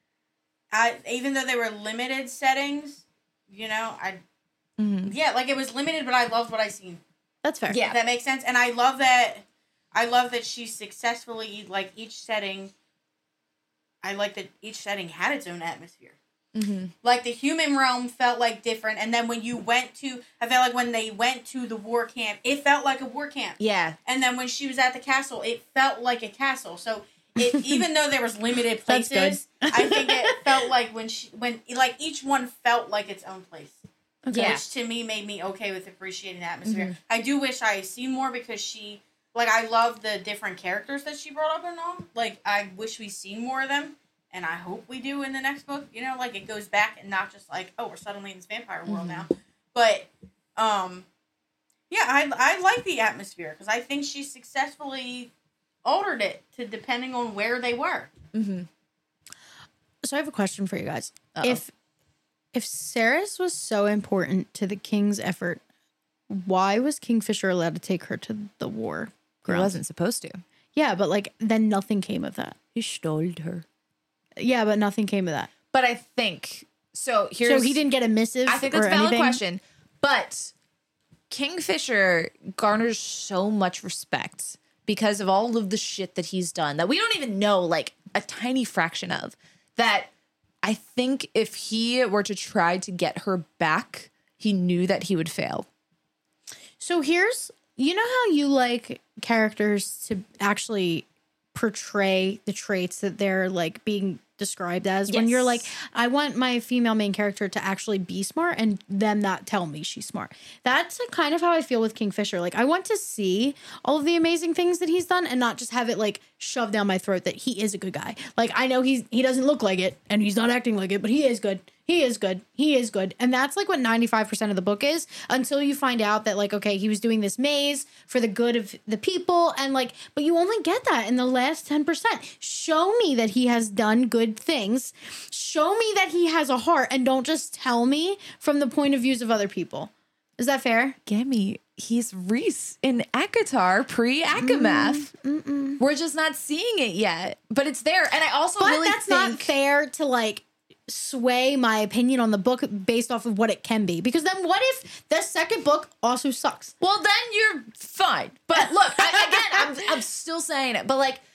I even though they were limited settings, you know, I Mm-hmm. yeah, like it was limited, but I loved what I seen. That's fair. Yeah. If that makes sense. And I love that. I love that she successfully like each setting. I like that each setting had its own atmosphere. Mm-hmm. Like the human realm felt like different, and then when you went to, I felt like when they went to the war camp, it felt like a war camp. Yeah. And then when she was at the castle, it felt like a castle. So it, even though there was limited That's places, good. I think it felt like when she, when like each one felt like its own place. Okay. Yeah. Which to me made me okay with appreciating the atmosphere. I do wish I had seen more because she, like, I love the different characters that she brought up and all. Like, I wish we seen more of them, and I hope we do in the next book. You know, like it goes back and not just like, oh, we're suddenly in this vampire world now. But, um, yeah, I I like the atmosphere because I think she successfully altered it to depending on where they were. Mm-hmm. So I have a question for you guys. Uh-oh. If if Ceres was so important to the king's effort, why was Kingfisher allowed to take her to the war He ground? wasn't supposed to. Yeah, but like then nothing came of that. He stole her. Yeah, but nothing came of that. But I think so. Here's so he didn't get a missive. I think that's or a valid anything? question. But Kingfisher garners so much respect because of all of the shit that he's done that we don't even know like a tiny fraction of. That I think if he were to try to get her back, he knew that he would fail. So here's, you know how you like characters to actually portray the traits that they're like being described as when Yes. you're like, I want my female main character to actually be smart and them not tell me she's smart. That's like kind of how I feel with Kingfisher. Like I want to see all of the amazing things that he's done and not just have it like shoved down my throat that he is a good guy. Like I know he's he doesn't look like it and he's not acting like it, but he is good. He is good. He is good. And that's like what ninety-five percent of the book is until you find out that like, okay, he was doing this maze for the good of the people. And like, but you only get that in the last ten percent. Show me that he has done good things. Show me that he has a heart and don't just tell me from the point of views of other people. Is that fair? Gimme. He's Reese in Akatar pre-Akamath. Mm-mm. We're just not seeing it yet, but it's there. And I also But really that's think not fair to like sway my opinion on the book based off of what it can be. Because then what if the second book also sucks? Well, then you're fine. But look, I, again, I'm I'm still saying it. But like,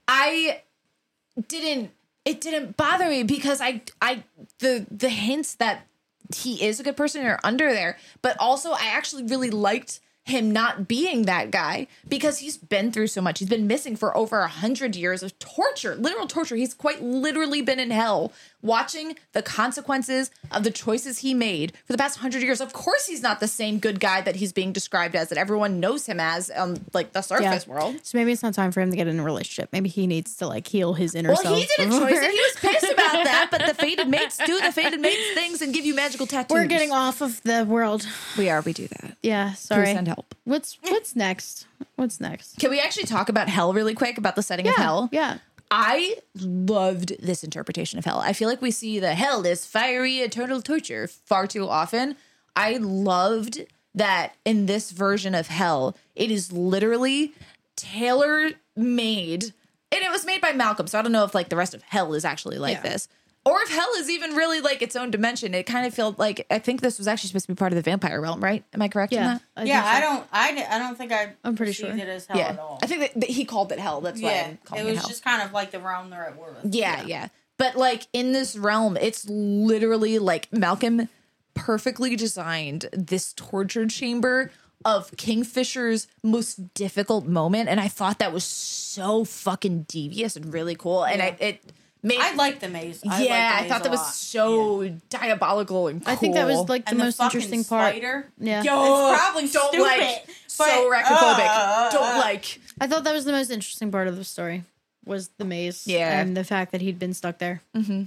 I didn't. It didn't bother me because I I the the hints that he is a good person are under there. But also, I actually really liked him not being that guy because he's been through so much. He's been missing for over a hundred years of torture, literal torture. He's quite literally been in hell watching the consequences of the choices he made for the past hundred years. Of course, he's not the same good guy that he's being described as, that everyone knows him as on like the surface Yeah. world. So maybe it's not time for him to get in a relationship. Maybe he needs to like heal his inner Well, self. he did a choice and he was pissed about that, but the fated mates do the fated mates things and give you magical tattoos. We're getting off of the world. We are, we do that. Yeah, sorry. Please send help. What's what's next? What's next? Can we actually talk about hell really quick, about the setting Yeah, of hell? yeah. I loved this interpretation of hell. I feel like we see the hell is fiery, eternal torture far too often. I loved that in this version of hell, it is literally tailor made. And it was made by Malcolm, so I don't know if like the rest of hell is actually like Yeah. this. Or if hell is even really like its own dimension. It kind of felt like, I think this was actually supposed to be part of the vampire realm, right? Am I correct in Yeah. that? I yeah, think so. I don't. I, di- I don't think I. I'm pretty perceived sure. it as hell Yeah. at all. I think that, that he called it hell. That's why yeah, I'm calling it it, was hell. just kind of like the realm they're at war with. Yeah, yeah. But like in this realm, it's literally like Malcolm perfectly designed this torture chamber of Kingfisher's most difficult moment. And I thought that was so fucking devious and really cool. And I, it made. I like the maze. I yeah, like the I maze thought a that was lot. so Yeah. diabolical and cool. I think that was like the And the most fucking interesting part. spider. Yeah. Yo, It's probably don't stupid, like but- so arachnophobic. uh, don't uh, like. I thought that was the most interesting part of the story was the maze. Yeah. And the fact that he'd been stuck there.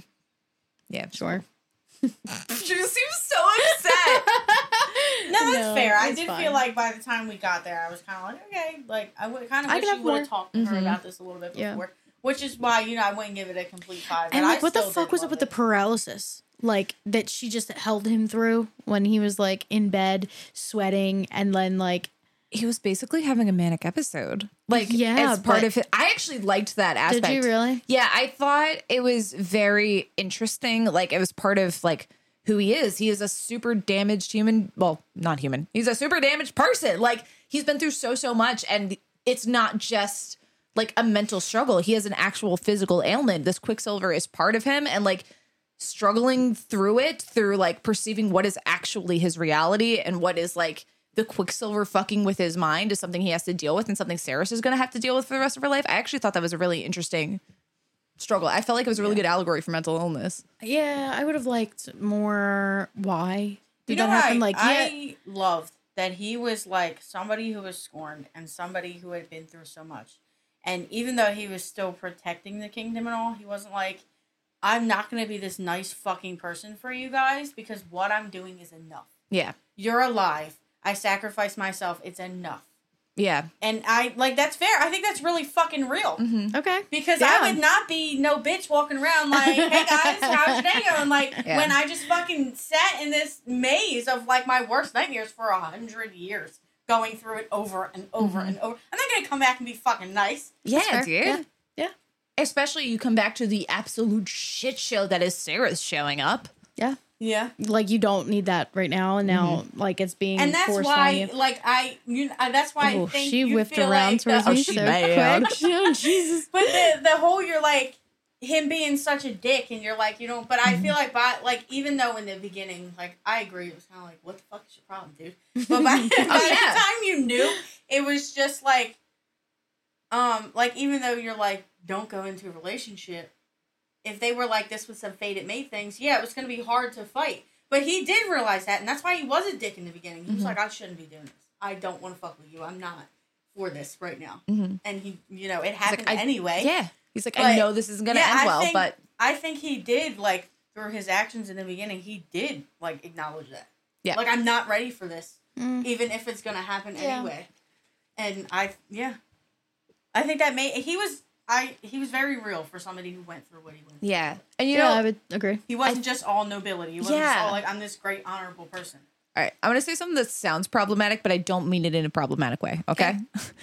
Yeah, Sure. She seems so upset. No, that's No, fair. I it's did fine. feel like by the time we got there, I was kind of like, okay, like I would kind of I wish can you have would more. have talked to her Mhm. about this a little bit Yeah. before. Which is why, you know, I wouldn't give it a complete five. And but like, I what the still fuck did was up love with the it. paralysis? Like that she just held him through when he was like in bed sweating, and then like He was basically having a manic episode. Like, Yeah, as part but- of it. I actually liked that aspect. did you really? Yeah, I thought it was very interesting. Like, it was part of, like, who he is. He is a super damaged human. Well, not human. He's a super damaged person. Like, he's been through so, so much. And it's not just, like, a mental struggle. He has an actual physical ailment. This Quicksilver is part of him. And, like, struggling through it, through, like, perceiving what is actually his reality and what is, like, the Quicksilver fucking with his mind is something he has to deal with and something Saris is going to have to deal with for the rest of her life. I actually thought that was a really interesting struggle. I felt like it was a really good allegory for mental illness. Yeah, I would have liked more. Why did You know that what happen? I, Like, yeah, I loved that he was like somebody who was scorned and somebody who had been through so much. And even though he was still protecting the kingdom and all, he wasn't like, I'm not going to be this nice fucking person for you guys because what I'm doing is enough. Yeah. You're alive. I sacrificed myself. It's enough. Yeah. And I, like, that's fair. I think that's really fucking real. okay. Because Yeah. I would not be no bitch walking around like, hey guys, how's your day going? Like, Yeah. when I just fucking sat in this maze of like my worst nightmares for a hundred years, going through it over and over and over. I'm not gonna come back and be fucking nice. Yeah, fair. dude. Yeah. Yeah. Especially you come back to the absolute shit show that is Sarah's showing up. Yeah. Yeah. Like you don't need that right now, and now like it's being And that's forced on why, you. like, I, you, uh, that's why Oh, I think she you whipped feel around like towards the, me Oh, so she mad. quick. Oh, Jesus. But the the whole you're like him being such a dick, and you're like, you know. But I feel like by like even though in the beginning, like I agree, it was kind of like, what the fuck is your problem, dude? But by, by yeah. the time you knew, it was just like, um, like even though you're like, don't go into a relationship. If they were like this with some fated mate things, yeah, it was gonna be hard to fight. But he did realize that, and that's why he was a dick in the beginning. He was Mhm. like, I shouldn't be doing this. I don't want to fuck with you. I'm not for this right now. Mm-hmm. And he, you know, it like, happened I- anyway. Yeah. He's like, I But, know this isn't going to yeah, end I well, think- but I think he did, like, through his actions in the beginning, he did like acknowledge that. Yeah. Like, I'm not ready for this, Mm. even if it's gonna happen Yeah. anyway. And I, yeah, I think that made he was I he was very real for somebody who went through what he went through. Yeah. And you yeah, know, I would agree. He wasn't just all nobility. He wasn't just Yeah. all like, I'm this great honorable person. all right, I'm going to say something that sounds problematic, but I don't mean it in a problematic way, okay?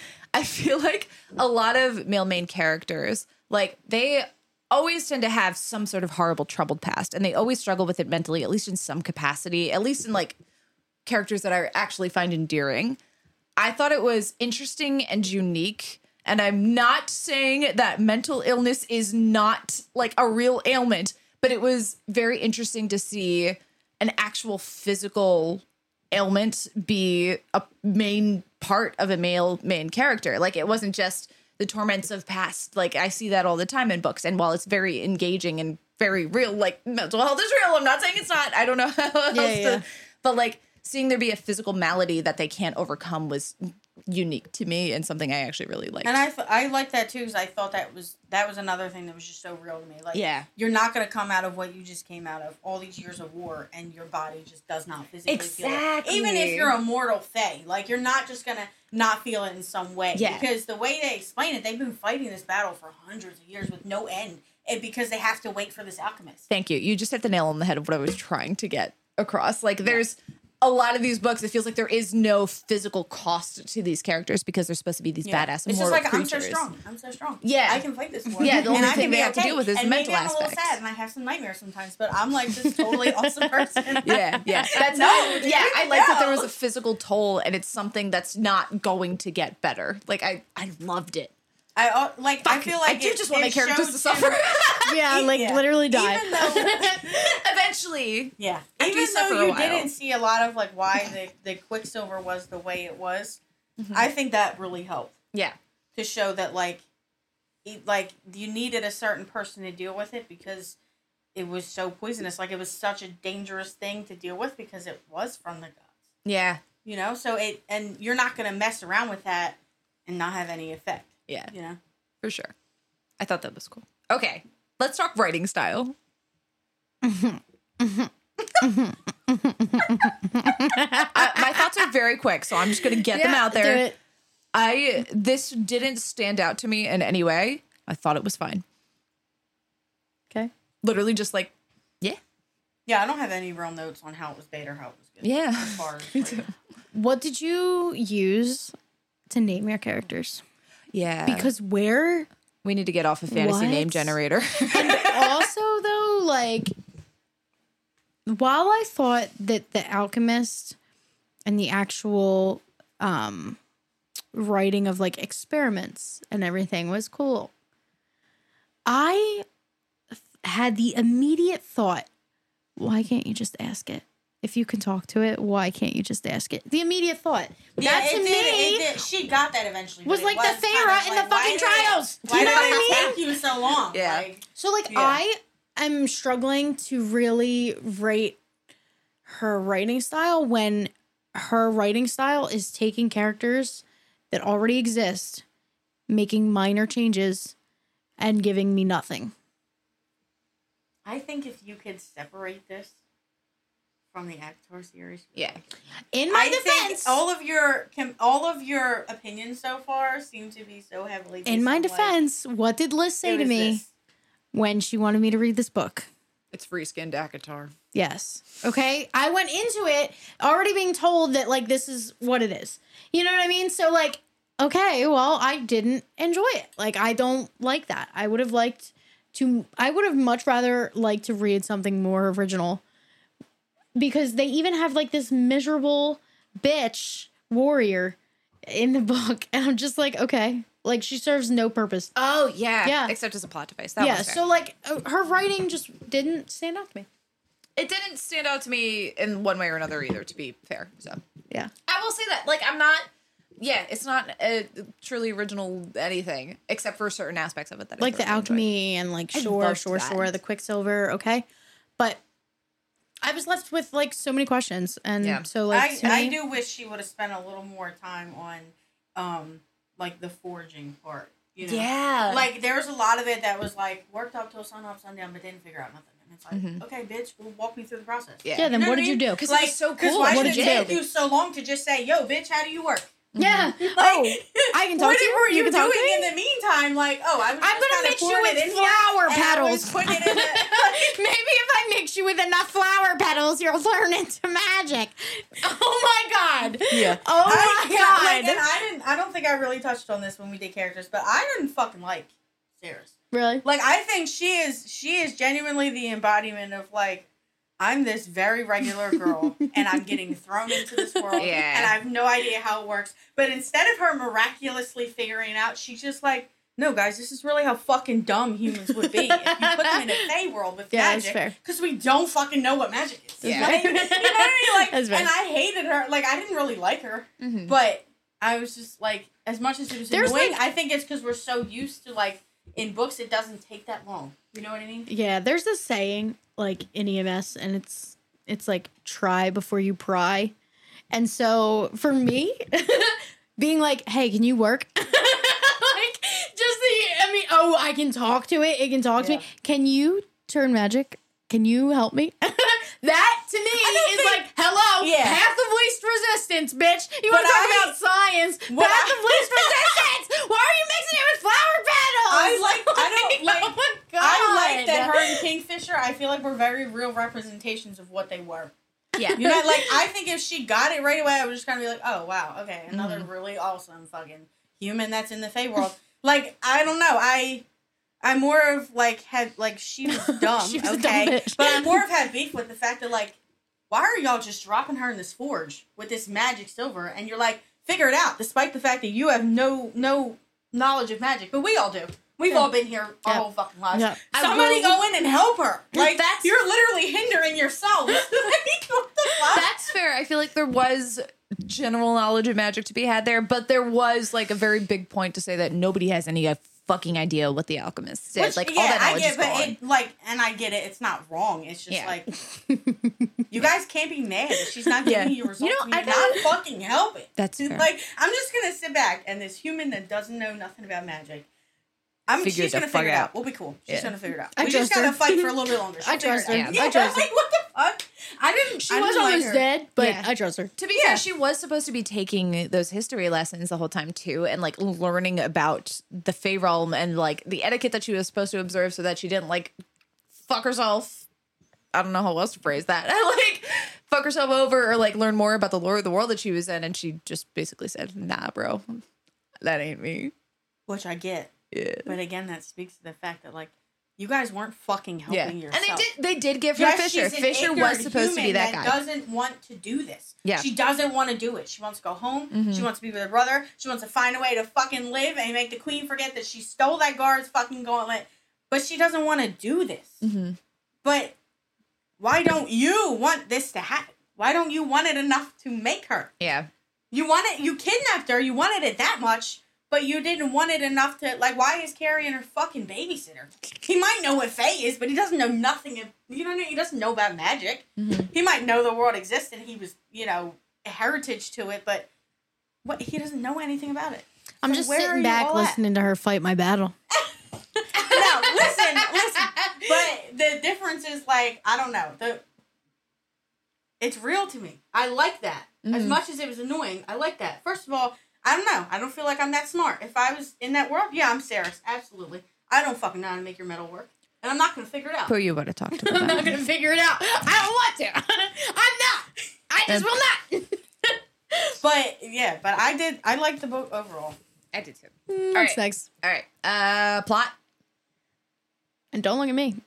I feel like a lot of male main characters, like, they always tend to have some sort of horrible, troubled past, and they always struggle with it mentally, at least in some capacity, at least in, like, characters that I actually find endearing. I thought it was interesting and unique, and I'm not saying that mental illness is not, like, a real ailment, but it was very interesting to see an actual physical ailment be a main part of a male main character. Like, it wasn't just the torments of past. Like, I see that all the time in books. And while it's very engaging and very real, like, mental health is real. I'm not saying it's not. I don't know how else Yeah, yeah. to, but like, seeing there be a physical malady that they can't overcome was unique to me and something I actually really liked. And I th- I like that too because I thought that was that was another thing that was just so real to me. Like, Yeah. you're not gonna come out of what you just came out of, all these years of war, and your body just does not physically feel it. Exactly. Even if you're a mortal fae, like, you're not just gonna not feel it in some way. Yeah. Because the way they explain it, they've been fighting this battle for hundreds of years with no end, and because they have to wait for this alchemist. Thank you. You just hit the nail on the head of what I was trying to get across. Like, there's a lot of these books, it feels like there is no physical cost to these characters because they're supposed to be these Yeah. badass It's immortal just like, creatures. I'm so strong. I'm so strong. Yeah. I can fight this war. Yeah, the And only I thing can they be have to okay. deal with is the and mental maybe I'm a little aspect. sad and I have some nightmares sometimes, but I'm like this totally awesome person. Yeah, yeah. That's No, dude, yeah, I like that there no. was a physical toll and it's something that's not going to get better. Like, I I loved it. I uh, like. I feel like I do it- just want my it characters shows to suffer. you- Yeah, like Yeah. literally die. Even though, Eventually. yeah, After you even suffer though a you while. didn't see a lot of like why the the Quicksilver was the way it was, Mm-hmm. I think that really helped Yeah. to show that like, it, like you needed a certain person to deal with it because it was so poisonous. Like, it was such a dangerous thing to deal with because it was from the gods. Yeah. You know, so it and you're not gonna mess around with that and not have any effect. Yeah. You know. For sure. I thought that was cool. Okay. Let's talk writing style. I, my thoughts are very quick, so I'm just going to get them Yeah, out do there. it. I this didn't stand out to me in any way. I thought it was fine. Okay. Literally just like, yeah. Yeah, I don't have any real notes on how it was bad or how it was good. Yeah. As far as Me like, too. What did you use to name your characters? Yeah. Because where we need to get off a fantasy What? name generator. also though, like, while I thought that the alchemist and the actual um writing of like experiments and everything was cool, I th- had the immediate thought, why can't you just ask it? If you can talk to it, why can't you just ask it? The immediate thought. yeah, that to it me did, it did. She got that eventually. was but it like the kind Pharaoh of in like, the fucking why did it- trials. Why You know did what it I mean? take you so long? Yeah. Like, So like Yeah. I am struggling to really rate her writing style when her writing style is taking characters that already exist, making minor changes, and giving me nothing. I think if you could separate this from the Avatar series, Yeah. In my I defense, think all of your com- all of your opinions so far seem to be so heavily. in based my on, like, defense, what did Liz say it to was me this. when she wanted me to read this book? It's free skinned Akatar. Yes. Okay. I went into it already being told that, like, this is what it is. You know what I mean? So, like, okay, well, I didn't enjoy it. Like, I don't like that. I would have liked to, I would have much rather liked to read something more original because they even have, like, this miserable bitch warrior in the book. And I'm just like, okay. Like, she serves no purpose. Oh, yeah. Yeah. Except as a plot device. That yeah. was fair. So, like, uh, her writing just didn't stand out to me. It didn't stand out to me in one way or another either, to be fair. So Yeah. I will say that. Like, I'm not, yeah, it's not a truly original anything, except for certain aspects of it that I Like the thoroughly enjoyed. alchemy and like I shore, loved shore, that. shore, the quicksilver. Okay. But I was left with like so many questions. And Yeah. so like, I, to I me- do wish she would have spent a little more time on, um, like the forging part. You know? Yeah. Like there was a lot of it that was like worked up till sun up, sundown, but didn't figure out nothing. And And it's like, okay, bitch, well, walk me through the process. Yeah. Yeah, then You know what I did you mean? do? Because Like, it was so because cool. why What did did it you take do? you so long to just say, yo, bitch, how do you work? Yeah. Like, Oh, I can talk what to you. were you, You can doing talk to me? in the meantime? Like, oh, I was I'm just gonna kinda mix you pouring with it in here, flower and I petals. was putting it in the, Maybe if I mix you with enough flower petals, you'll turn into magic. Oh my god. Yeah. Oh I, my yeah, god. like, and I didn't. I don't think I really touched on this when we did characters, but I didn't fucking like Sarah's. Really? Like, I think she is. She is genuinely the embodiment of like, I'm this very regular girl, and I'm getting thrown into this world, Yeah. and I have no idea how it works. But instead of her miraculously figuring it out, she's just like, no, guys, this is really how fucking dumb humans would be if you put them in a Fey world with Yeah, that's magic. fair. Because we don't fucking know what magic is. Yeah. Like, you know what I mean? Like, That's fair. and I hated her. Like, I didn't really like her. Mhm. But I was just like, as much as it was There's, annoying, like- I think it's because we're so used to, like, in books, it doesn't take that long. You know what I mean? Yeah, there's a saying like in E M S, and it's it's like try before you pry. And so for me, being like, hey, can you work? Like just the I mean, oh, I can talk to it. It can talk to Yeah. me. Can you turn magic? Can you help me? That to me don't is think- like, hello, Yeah. path of least resistance, bitch. You But want to talk I- about science? what Path I- of least resistance. Why are you mixing it with flower petals? I like, I don't like, oh my god. I like that her and Kingfisher, I feel like we're very real representations of what they were. Yeah. You know, like, I think if she got it right away, I was just kind of be like, oh, wow, okay, another really awesome fucking human that's in the Fey world. Like, I don't know, I... I more of, like, had, like, she was dumb, She was a okay? dumb bitch. But I more of had beef with the fact that, like, why are y'all just dropping her in this forge with this magic silver? And you're like, figure it out, despite the fact that you have no no knowledge of magic. But we all do. We've Yeah. all been here our Yep. whole fucking lives. Yep. I Somebody will- go in and help her. Like, That's- you're literally hindering yourself. Like, what the fuck? That's fair. I feel like there was general knowledge of magic to be had there, but there was like a very big point to say that nobody has any uh, fucking idea what the alchemists did. Which, like yeah, all that I knowledge get, is but gone. it, like, and I get it. It's not wrong. It's just Yeah. like, you guys can't be mad that she's not Yeah. giving you results. You know, when I you're not gotta- fucking help it. That's fair. Like, I'm just gonna sit back and this human that doesn't know nothing about magic, I'm Figure she's the gonna fuck figure it out. out. We'll be cool. She's Yeah. gonna figure it out. I we just trust gotta her. fight for a little bit longer. She'll I figure trust it her. out. I Yeah, trust her. like, what the fuck? I didn't. She I was didn't like almost her. dead, but Yeah. I trust her. To be Yeah. fair, she was supposed to be taking those history lessons the whole time too, and like learning about the Fey realm and like the etiquette that she was supposed to observe, so that she didn't like fuck herself. I don't know how else to phrase that. like fuck herself over or like learn more about the lore of the world that she was in, and she just basically said, "Nah, bro, that ain't me." Which I get, Yeah. but again, that speaks to the fact that like you guys weren't fucking helping Yeah, yourself. and they did. They did give her Yes, Fisher. she's an Fisher was ignorant supposed to be human that guy. Doesn't want to do this. Yeah. she doesn't want to do it. She wants to go home. Mhm. She wants to be with her brother. She wants to find a way to fucking live and make the queen forget that she stole that guard's fucking gauntlet. But she doesn't want to do this. Mhm. But why don't you want this to happen? Why don't you want it enough to make her? Yeah. You want it. You kidnapped her. You wanted it that much. But you didn't want it enough to, like, why is Carrie her fucking babysitter? He might know what Fae is, but he doesn't know nothing. Of, you know what I mean? He doesn't know about magic. Mhm. He might know the world exists and he was, you know, a heritage to it, but what he doesn't know anything about it. I'm So just where are sitting you back all at? listening to her fight my battle. No, listen, listen. But the difference is, like, I don't know. The It's real to me. I like that. As Mhm. much as it was annoying, I like that. First of all, I don't know. I don't feel like I'm that smart. If I was in that world, yeah, I'm Saris. Absolutely. I don't fucking know how to make your metal work. And I'm not going to figure it out. Who you would have talked to I'm about not that? gonna figure it out. I don't want to. I'm not. I just will not. But, yeah, but I did. I liked the book overall. I did too. What's right. next? All right. Uh, plot. And don't look at me.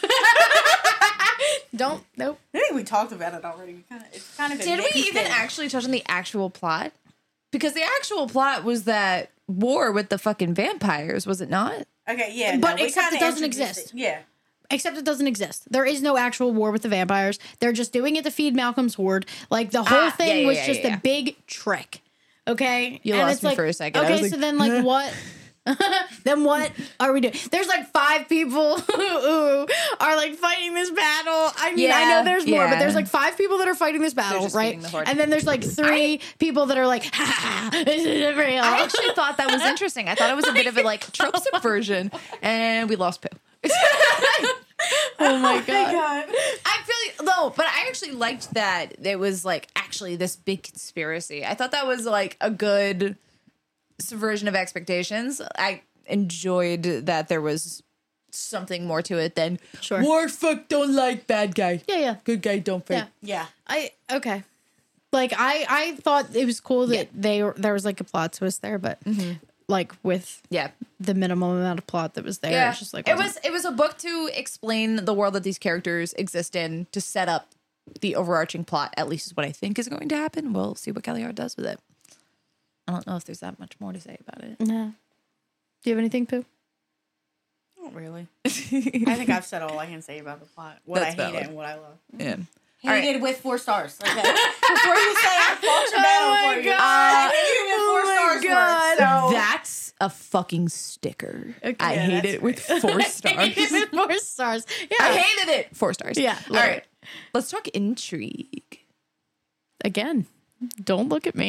Don't. Nope. I think we talked about it already. We kinda, it's kind of a Did we mixed even thing. actually touch on the actual plot? Because the actual plot was that war with the fucking vampires, was it not? Okay, yeah. But no, we except kinda it doesn't introduced exist. it. Yeah. Except it doesn't exist. There is no actual war with the vampires. They're just doing it to feed Malcolm's horde. Like the whole Ah, thing yeah, yeah, was yeah, just yeah. a big trick. Okay, You And lost it's me like, for a second. I Okay, was like, so then like what? Then what are we doing? There's like five people who are like fighting this battle. I mean, I Yeah, know there's more, but yeah. there's like five people that are fighting this battle, just right? feeding the horde. And then there's like three people that are like, ha, ha, ha, this is real. I actually thought that was interesting. I thought it was a bit of a like trope subversion, and we lost Pooh. Oh my god. God. I really no, but I actually liked that it was like actually this big conspiracy. I thought that was like a good subversion of expectations. I enjoyed that there was something more to it than Sure. war fuck don't like bad guy. Yeah, yeah. Good guy don't fight. Yeah. Yeah. I okay. Like I I thought it was cool that Yeah. they were, there was like a plot twist there, but like with Yeah. the minimum amount of plot that was there, Yeah. it's just like it wasn't- was it was a book to explain the world that these characters exist in, to set up the overarching plot, at least is what I think is going to happen. We'll see what Kelly Hart does with it. I don't know if there's that much more to say about it. Nah. Do you have anything, Pooh? Not really. I think I've said all I can say about the plot. What That's I hate valid. it and what I love. Yeah. All right. Hated with four stars. Okay. Before you say I fought your battle Oh my for you, God. I hated it with four Oh my stars God. worth. So That's a fucking sticker. Okay, I yeah, hate that's it with four stars. Four stars. Yeah. I hated it. Four stars. Yeah, All right. Let's talk intrigue. Again, don't look at me.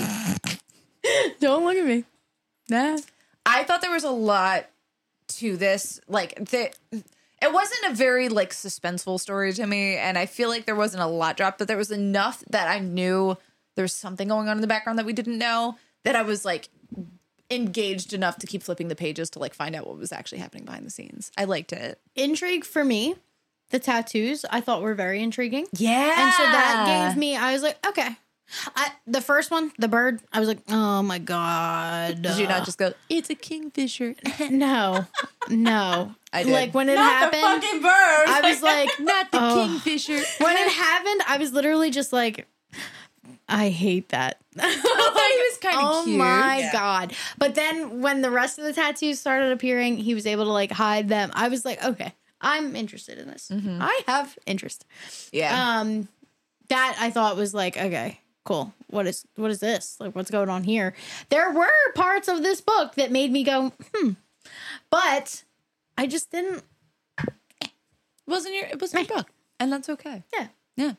Don't look at me. Nah. I thought there was a lot to this. Like, the, it wasn't a very, like, suspenseful story to me. And I feel like there wasn't a lot dropped, but there was enough that I knew there was something going on in the background that we didn't know, that I was, like, engaged enough to keep flipping the pages to, like, find out what was actually happening behind the scenes. I liked it. Intrigue for me, the tattoos I thought were very intriguing. Yeah. And so that gave me, I was like, okay. I, the first one, the bird, I was like, oh my God. Did you not just go, it's a kingfisher? No, no. I did. Like when it not the happened, fucking bird. I was like, Not the Oh. kingfisher. when it happened, I was literally just like, I hate that. I thought he was kind of Oh cute. my Yeah. God. But then when the rest of the tattoos started appearing, he was able to like hide them. I was like, okay, I'm interested in this. I have interest. Yeah. Um, that I thought was like, okay, cool. What is what is this? Like, what's going on here? There were parts of this book that made me go, hmm. But I just didn't. wasn't your, it wasn't your book. And that's okay. Yeah. Yeah.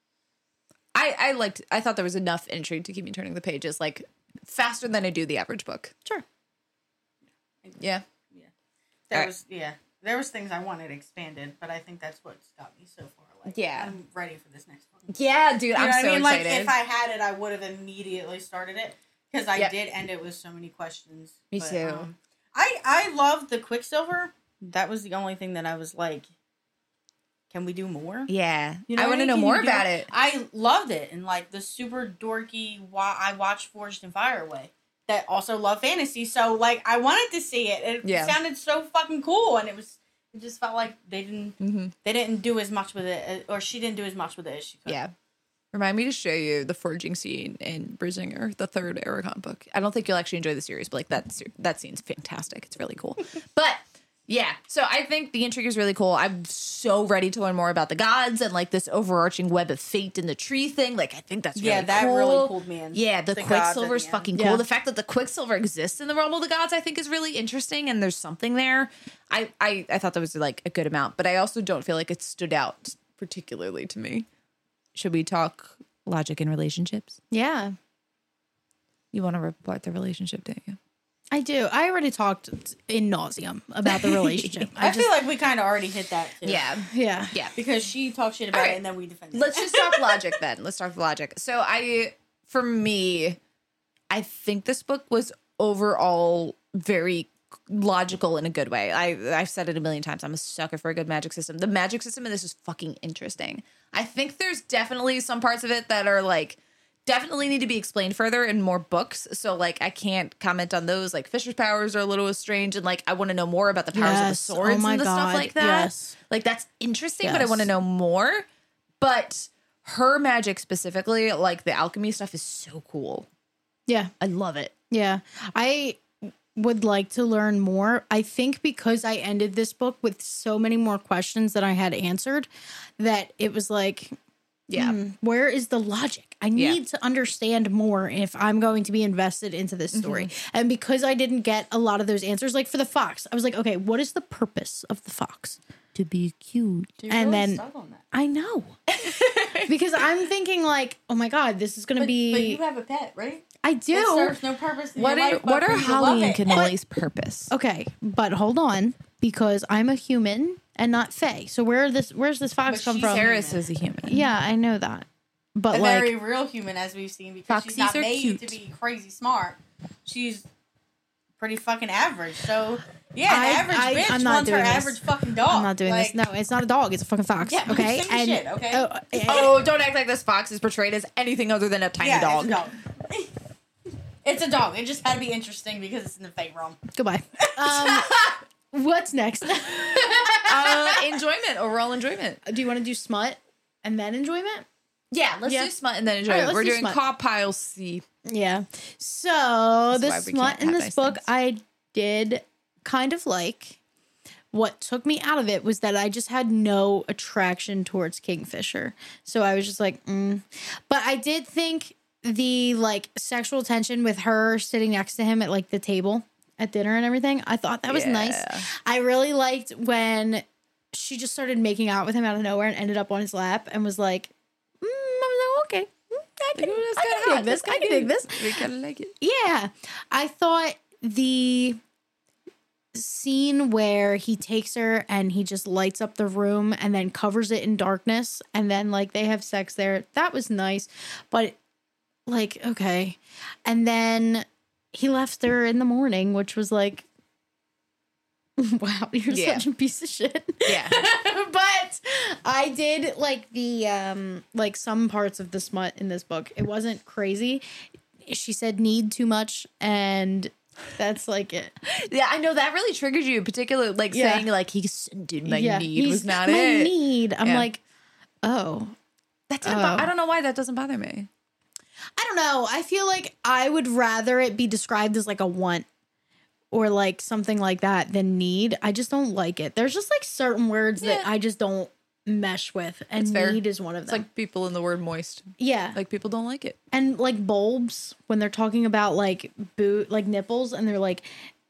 I, I liked, I thought there was enough intrigue to keep me turning the pages, like, faster than I do the average book. Sure. Yeah. There Alright. was yeah. There was things I wanted expanded, but I think that's what's got me so far. Like, Yeah. I'm ready for this next one. Yeah, dude, You know I'm what so I mean? excited. Like, if I had it, I would have immediately started it because I Yep. did end it with so many questions. Me But, too. um, I I loved the Quicksilver. That was the only thing that I was like, can we do more? yeah. You know I what want to mean? know Can more you do about more? it. I loved it, and like the super dorky. Wa- I watched Forged in Fire way. That also love fantasy, so like I wanted to see it. It Yeah. sounded so fucking cool, and it was. It just felt like they didn't. Mm-hmm. They didn't do as much with it, as- or she didn't do as much with it as she could. Yeah. Remind me to show you the forging scene in Brizinger, the third Aragon book. I don't think you'll actually enjoy the series, but like that se- that scene's fantastic. It's really cool. But yeah, so I think the intrigue is really cool. I'm so ready to learn more about the gods and like this overarching web of fate and the tree thing. Like I think that's really Yeah, that cool. really pulled me in. Yeah, the, The gods at Quicksilver's the end. fucking Yeah. cool. The fact that the Quicksilver exists in the realm of the gods, I think, is really interesting, and there's something there. I, I, I thought that was like a good amount, but I also don't feel like it stood out particularly to me. Should we talk logic in relationships? Yeah, You want to report the relationship, don't you? I do. I already talked in nauseum about the relationship. I, I feel just, like we kind of already hit that too. Yeah. yeah. Yeah. because she talked shit about Alright. it, and then we defended. Let's it. just talk logic then. Let's talk logic. So I, for me, I think this book was overall very logical in a good way. I, I've said it a million times. I'm a sucker for a good magic system. The magic system in this is fucking interesting. I think there's definitely some parts of it that are like, definitely need to be explained further in more books. So like I can't comment on those. Like Fisher's powers are a little strange, and like I want to know more about the powers of the Yes. swords Oh my and the stuff God. like that. Yes. Like that's interesting, but I Yes. want to know more. But her magic specifically, like the alchemy stuff, is so cool. Yeah. I love it. Yeah. I would like to learn more. I think because I ended this book with so many more questions than I had answered, that it was like, Yeah. hmm, where is the logic? I Yeah. need to understand more if I'm going to be invested into this story. Mm-hmm. And because I didn't get a lot of those answers, like for the fox, I was like, okay, what is the purpose of the fox? To be cute. You're and really then- stuck on that. I know. Because I'm thinking like, oh my God, this is going to be. But you have a pet, right? I It do. serves no purpose. In What your are life but what for are you to love Holly and it. Cannoli's purpose? Okay, but hold on. because I'm a human and not Fae. So where this where's this fox But come she's from? Paris is a human. Yeah, I know that. But A like very real human, as we've seen, because Foxes she's not are made cute. to be crazy smart. She's pretty fucking average. So yeah, I- an average I- bitch I'm not wants her doing this. average fucking dog. I'm not doing Like, this. No, it's not a dog. It's a fucking fox. Yeah, okay. same shit, okay? Oh, eh, Oh, don't act like this fox is portrayed as anything other than a tiny yeah, dog. It's a dog. It's a dog. It just had to be interesting because it's in the Fate realm. goodbye. Um, what's next? uh, enjoyment, overall enjoyment. Do you want to do smut and then enjoyment? Yeah, let's Yeah. do smut and then enjoy All right, it. let's We're do doing smut. Cop Pile C. Yeah. So This is the why we smut can't in have this nice book, things. I did kind of like. What took me out of it was that I just had no attraction towards Kingfisher. So I was just like, mm. But I did think the like sexual tension with her sitting next to him at like the table at dinner and everything, I thought that was nice. Yeah. I really liked when she just started making out with him out of nowhere and ended up on his lap and was like, mm, I was like, okay, mm, I can, I can dig this. I can dig this. We kind of like it. Yeah. I thought the scene where he takes her and he just lights up the room and then covers it in darkness and then like they have sex there, that was nice. But like, okay. And then he left her in the morning, which was like, wow, you're Yeah. such a piece of shit. Yeah. But I did like the um like some parts of the smut in this book. It wasn't crazy. She said need too much and that's like it. Yeah, I know that really triggered you, particularly like Yeah. saying like he dude, my Yeah, need he's- was not my it. need. I'm Yeah. like, oh. That didn't Oh. bo- I don't know why that doesn't bother me. I don't know. I feel like I would rather it be described as like a want or like something like that than need. I just don't like it. There's just like certain words that Yeah. I just don't mesh with, and It's fair. need is one of It's them. like people in the word moist. yeah, Like people don't like it. and like bulbs when they're talking about like boot like nipples, and they're like,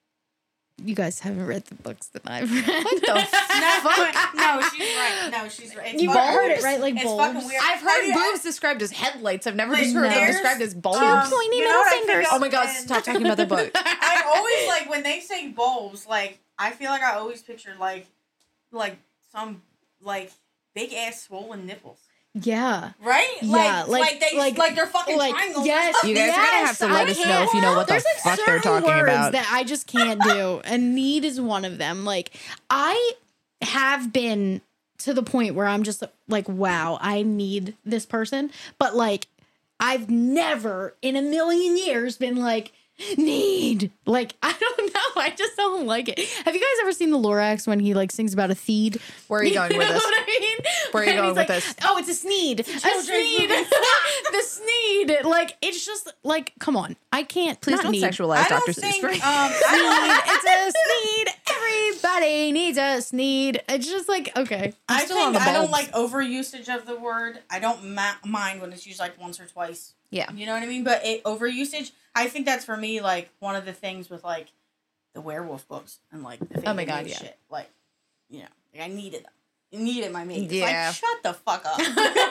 you guys haven't read the books that I've read. What the No, but- no, she's right. No, she's right. It's You've fucking- heard it, right? Like it's bulbs. fucking weird. I've heard Yeah. boobs described as headlights. I've never Like, just heard them there's, described as bulbs. um, pointy you know middle what I think fingers. of Oh my god, when- stop talking about the book. I always like when they say bulbs. Like I feel like I always picture like, like some like big ass swollen nipples, Yeah. right? Yeah, like, like- they like- like they're fucking like, triangles. yes, You guys are gonna have to let I us know can't- if you know what the There's, like, fuck they're certain talking words about. that I just can't do, and need is one of them. Like I have been to the point where I'm just like, wow, I need this person, but like I've never in a million years been like need. Like I don't know, I just don't like it. Have you guys ever seen the Lorax when he like sings about a theed? Where are you going with know this? What I mean? Where are you And going he's with like, this? Oh, it's a sneed. A children's sneed. movie. The sneed. Like it's just like, come on, I can't. Please not don't need. sexualize I don't Doctor think. Seuss. Um, I Sneed. It's a sneed. Everybody needs a sneed. It's just like okay. I still on think the I don't bulbs. like overusage of the word. I don't ma- mind when it's used like once or twice. Yeah. You know what I mean? But it, overusage, I think that's for me like one of the things with like the werewolf books and like the Oh my Fate God, Mage yeah. shit. Like, you know, like I needed them. I needed my mates. Yeah. Like, shut the fuck up. Is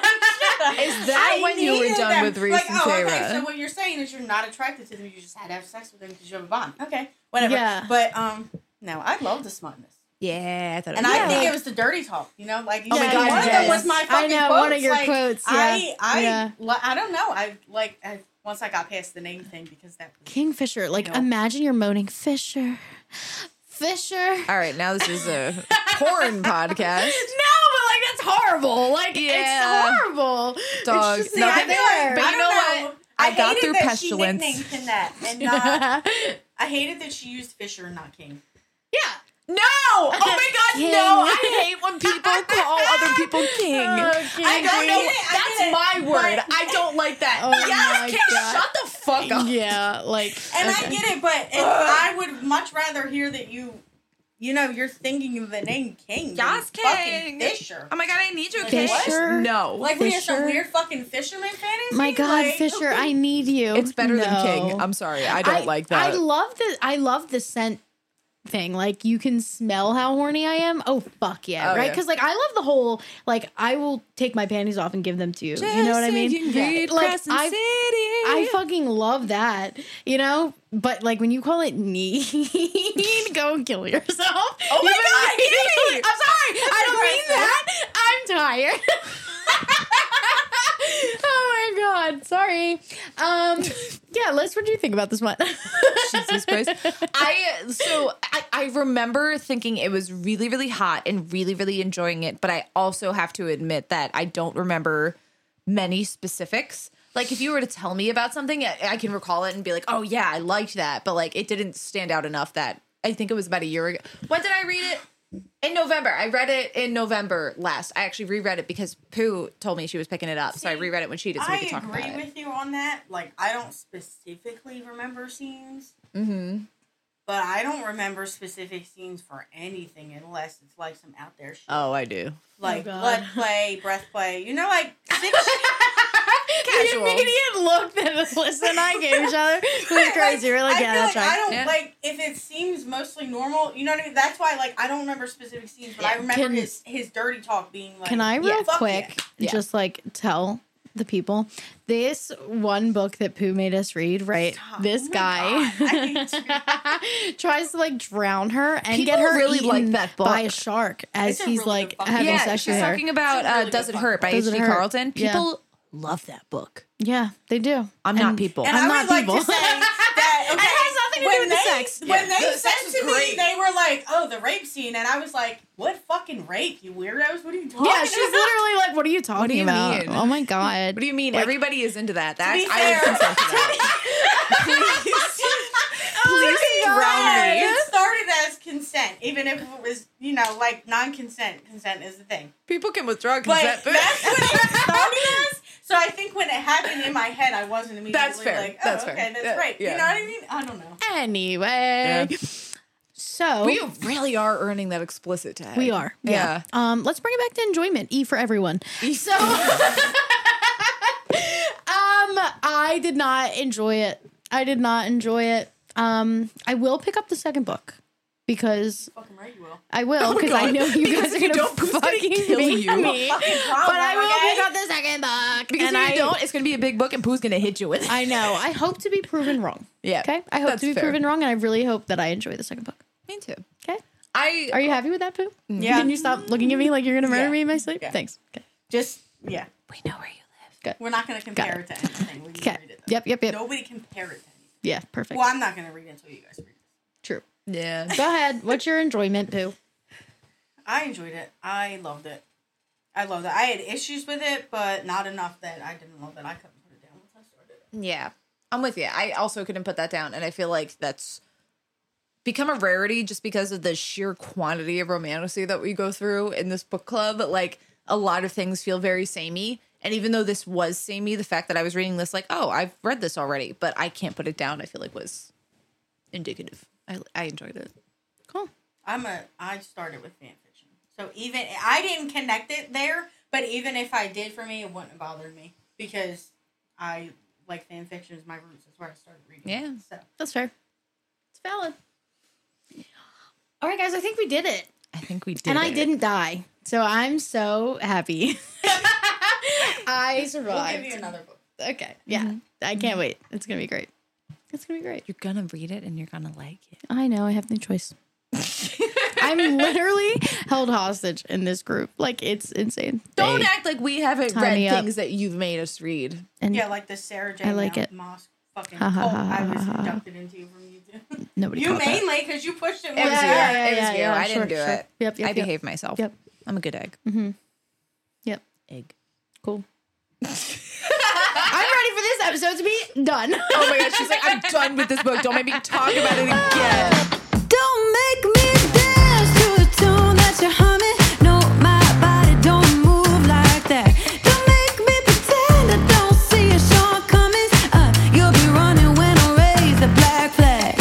Is that when you were done with Reese like, and oh, okay, Sarah? so what you're saying is you're not attracted to them. You just had to have sex with them because you have a bond. Okay, whatever. Yeah. But um, no, I love the smutness. Yeah, I thought it And was I Yeah. think it was the dirty talk, you know, like you Oh my said, God, one of yes. them was my I fucking know, quotes. one of your like, quotes, I, yeah. I, Yeah. li- I don't know. I like I, once I got past the name thing because that. Was, Kingfisher. Like No. imagine you're moaning Fisher, Fisher. All right, now this is a porn podcast. No, but like that's horrible. Like Yeah. it's horrible. Dog. It's just No, not but- there. but I you don't know what? I got hated through that Pestilence. She nicknamed him that, and not. I hated that she used Fisher and not King. yeah. No! Oh my god, King. no! I hate when people call other people king. Oh, I King. don't I know. get it, I That's get it, my word. but- I don't like that. Oh yes, my King, God. shut the fuck up. Yeah, like And okay. I get it, but if I would much rather hear that you, you know, you're thinking of the name King. than Yes, fucking King. Fisher. Oh my god, I need you, Like, King. Fisher? No. Like we have some Fisher? weird fucking fisherman fantasy. My God, like, Fisher, I need you. it's better than No. King. I'm sorry. I don't like that. I love the I love the scent thing. Like you can smell how horny I am. Oh fuck yeah, Oh, right? yeah. Because like I love the whole like I will take my panties off and give them to you. you know what I mean? Just saying, read Like Crescent I City. I fucking love that. You know, but like when you call it need, go and kill yourself. Oh my You God, know, Kitty! I'm sorry. I don't mean that. I'm tired. Oh my God. Sorry. Um, yeah, Liz, what do you think about this one? Jesus Christ. I so I, I remember thinking it was really, really hot and really, really enjoying it, but I also have to admit that I don't remember many specifics. Like if you were to tell me about something, I, I can recall it and be like, oh yeah, I liked that, but like it didn't stand out enough that I think it was about a year ago. When did I read it? In November. I read it in November last. I actually reread it because Pooh told me she was picking it up. So I See, reread it when she did so we I could talk agree about it. with you on that. Like, I don't specifically remember scenes, Mm-hmm. but I don't remember specific scenes for anything unless it's like some out there shit. Oh, I do. Like God. blood play, breath play. You know, like six Casual. The immediate look that Liz and I gave each other was crazy. We're like, I yeah, feel that's like right. I don't Yeah. like if it seems mostly normal. You know what I mean? That's why, like, I don't remember specific scenes, but I remember Can- his his dirty talk being like. Can I real yeah, fuck quick yeah. just like tell the people this one book that Pooh made us read, right? Stop. This Oh my guy God, I hate tries to like drown her and People get her really eaten like that book. by a shark as It's a he's really like good fucking- having Yeah, sex she's with her. talking about It's a uh, really Does good It Hurt by Does H It G Hurt? Carlton. Yeah. People love that book. Yeah, they do. I'm not And- people. And I'm I not would like people. to say that okay, It has nothing to do when with the they, sex. When Yeah. they The sex said is to me, great. they were like, "Oh, the rape scene," and I was like, "What fucking rape, you weirdos? What are you talking Yeah, about?" she's literally like, "What are you talking you about?" mean? Oh my God. What do you mean? Like- Everybody is into that. That's be I would fair- consent to that. Please, please drown me. It started as consent, even if it was, you know, like non-consent. Consent is the thing. People can withdraw But consent. that's what it started as. So I think when it happened in my head, I wasn't immediately That's fair. like, "Oh, That's okay, fair. that's Yeah, right." yeah. You know what I mean? I don't know. Anyway, Yeah. so we really are earning that explicit tag. we are. Yeah. Yeah. Um, let's bring it back to enjoyment. E for everyone. So, um, I did not enjoy it. I did not enjoy it. Um, I will pick up the second book because Fucking right, you will. I will because I God. know you Because guys are if you gonna don't, Pooh's gonna fucking kill beat you. me. Fucking problem, But I will okay? pick up the second book Because and if I you don't, it's going to be a big book and Pooh's going to hit you with it. I know. I hope to be proven wrong. Yeah. Okay. I hope That's to be fair. proven wrong, and I really hope that I enjoy the second book. Me too. Okay. I Are you happy with that, Pooh? Yeah. Can you stop looking at me like you're gonna murder Yeah. me in my sleep? Yeah. Thanks. Okay. Just yeah. We know where you live. We're not going to compare it. it. to anything. We Okay. read it, though. Yep. Yep. Yep. Nobody compare it to anything. Yeah. Perfect. Well, I'm not going to read it until you guys read it. True. Yeah. Go ahead. What's your enjoyment, Pooh? I enjoyed it. I loved it. I loved it. I had issues with it, but not enough that I didn't love it. I couldn't put it down once I started it. Yeah. I'm with you. I also couldn't put that down. And I feel like that's become a rarity just because of the sheer quantity of romantasy that we go through in this book club. Like, a lot of things feel very samey. And even though this was samey, the fact that I was reading this, like, oh, I've read this already, but I can't put it down, I feel like was indicative. I, I enjoyed it. Cool. I'm a. I started with fan fiction, so even I didn't connect it there. But even if I did, for me, it wouldn't have bothered me because I like fan fiction is my roots. That's where I started reading. Yeah. So That's fair. It's valid. All right, guys. I think we did it, I think we did. and I it. didn't die, so I'm so happy. I we'll survived. give you another book. Okay. Yeah. I can't wait. It's gonna be great. It's gonna be great. You're gonna read it and you're gonna like it. I know. I have no choice. I'm literally held hostage in this group. Like, it's insane. Don't They- act like we haven't tie read me up. things that you've made us read. and Yeah, like the Sarah J. I like Mount it. Moss fucking Ha, ha, cult ha, I ha, was ha, ha. inducted into from YouTube. nobody. You caught that. mainly because you pushed it. It more was than you. I- yeah, it was yeah, you. yeah, I sure, didn't do sure. it. Yep, yep, I yep. behaved myself. Yep. I'm a good egg. Mm-hmm. Yep. Egg. Cool. I'm ready for this episode to be done. Oh my god, she's like, I'm done with this book. Don't make me talk about it again. Don't make me dance to the tune that you're humming. No, my body don't move like that. Don't make me pretend I don't see your shortcomings. Uh, you'll be running when I raise the black flag.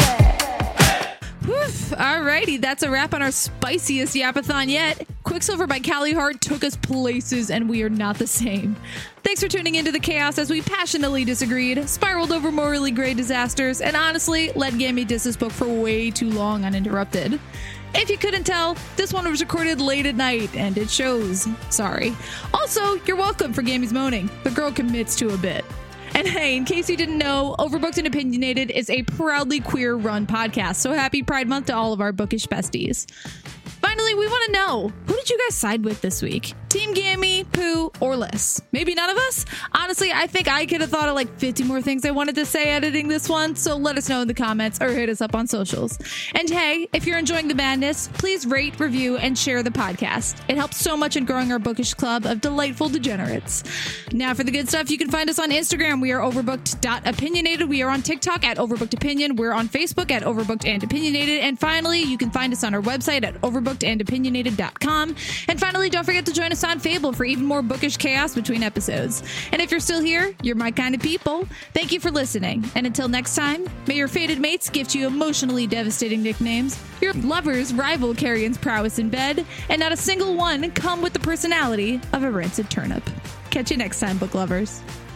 Woof. Alrighty, that's a wrap on our spiciest Yapathon yet. Quicksilver by Callie Hart took us places, and we are not the same. Thanks for tuning into the chaos as we passionately disagreed, spiraled over morally gray disasters, and honestly let Gammy diss this book for way too long uninterrupted. If you couldn't tell, this one was recorded late at night, and it shows. Sorry. Also, you're welcome for Gammy's moaning. The girl commits to a bit. And hey, in case you didn't know, Overbooked and Opinionated is a proudly queer-run podcast. So happy Pride Month to all of our bookish besties. Finally, we want to know, who did you guys side with this week? Team Gammy, Pooh, or Liz? Maybe none of us? Honestly, I think I could have thought of like fifty more things I wanted to say editing this one, so let us know in the comments or hit us up on socials. And hey, if you're enjoying the madness, please rate, review, and share the podcast. It helps so much in growing our bookish club of delightful degenerates. Now for the good stuff, you can find us on Instagram. We are overbooked dot opinionated. We are on TikTok at Overbooked Opinion. We're on Facebook at Overbooked and Opinionated. And finally, you can find us on our website at overbooked and opinionated dot com. And finally, don't forget to join us on Fable for even more bookish chaos between episodes. And if you're still here, you're my kind of people. Thank you for listening. And until next time, may your fated mates gift you emotionally devastating nicknames, your lovers rival Carrion's prowess in bed, and not a single one come with the personality of a rancid turnip. Catch you next time, book lovers.